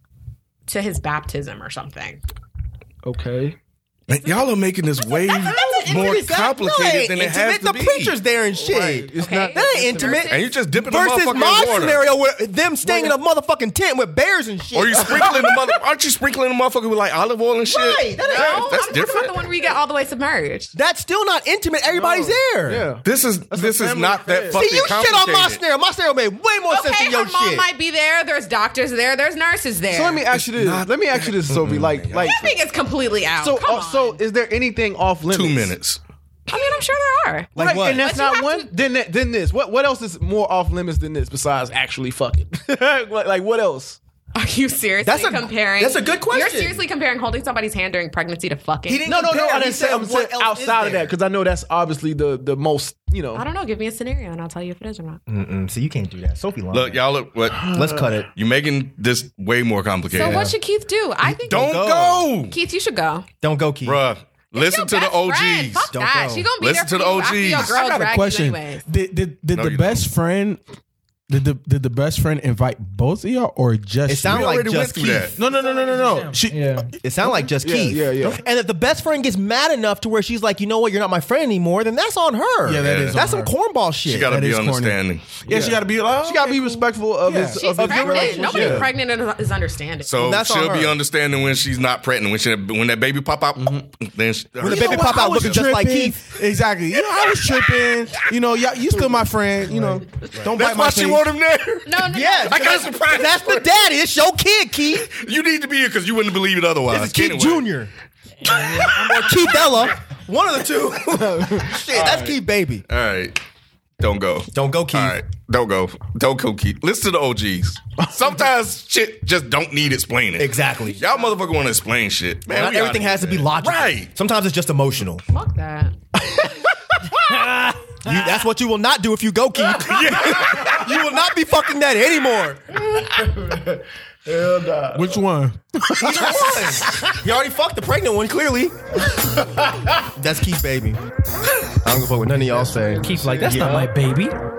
to his baptism or something. Okay. Man, y'all are making this way more complicated than it has to The be. preacher's there and shit. Right. It's Okay. not. That ain't intimate. And you just dipping the Versus motherfucker my in water. scenario where them staying in a motherfucking tent with bears and shit. Or you sprinkling the mother? Aren't you sprinkling the motherfucker with like olive oil and shit? Right. That ain't- No, That's I'm talking about different. the one where you get all the way submerged. That's still not intimate. Everybody's there. Yeah. This is family not that affair. fucking See, you shit complicated. on my scenario. My scenario made way more sense Okay, than your her mom shit. might be there. There's doctors there. There's nurses there. So let me ask you this. Let me ask you this, Sophie. Like, Camping is completely out. so, Come on. so is there anything off limits? 2 minutes. I mean, I'm sure there are. Like Right, what? and that's But you not have one. to- Then this. What else is more off limits than this besides actually fucking? like what else? Are you seriously That's a- comparing? that's a good question. You're seriously comparing holding somebody's hand during pregnancy to fucking? He didn't No. compare. I He didn't say. said I'm saying what else is outside of there? that because I know that's obviously the most. I don't know. Give me a scenario and I'll tell you if it is or not. So you can't do that. Sophie lying. Look, y'all look what Let's cut it. you're making this way more complicated. So what should Keith do? I think Don't go. Keith, you should go. Don't go, Keith. Bruh. Listen Your to the best OGs. friend. Fuck Don't that. go. She gonna be Listen there to for the you after your OGs. girl I got a drag question. You anyways. Did No, the you best friend? Did the best friend invite both of y'all or just? It sounds We like already just went through Keith. that. No. She, Yeah. It sounds like just Yeah, Keith. yeah. And if the best friend gets mad enough to where she's like, you know what, you're not my friend anymore, then that's on her. Yeah, that is That's on some cornball shit. She got to That be is corny. understanding. yeah, she got to be like. She got to be respectful of Yeah. his. She's of his pregnant. relationship. Nobody Yeah. pregnant is understanding. So That's on she'll be her. understanding when she's not pregnant. When that baby pop out, then she, When the baby pop out looking just like Keith. Exactly. I was tripping. You still my friend. Don't bite That's my why she face. want him there. no. Yeah, I got a surprise. that's the daddy. It's your kid, Keith. You need to be here because you wouldn't believe it otherwise. This is Keith Anyway. Jr. or Keith Ella. One of the two. Shit, that's Keith Baby. All right. Don't go. Don't go, Keith. All right. Don't go. Don't go, Keith. Listen to the OGs. Sometimes shit just don't need explaining. Exactly. Y'all motherfucker want to explain shit. Man, Not we everything outta has to be here. logical. Right. Sometimes it's just emotional. Fuck that. That's what you will not do if you go, Keith. You will not be fucking that anymore. Hell nah. Which one? Either one. He already fucked the pregnant one, clearly. That's Keith's baby. I don't give a fuck what none of y'all say. Keith's like, that's not my baby.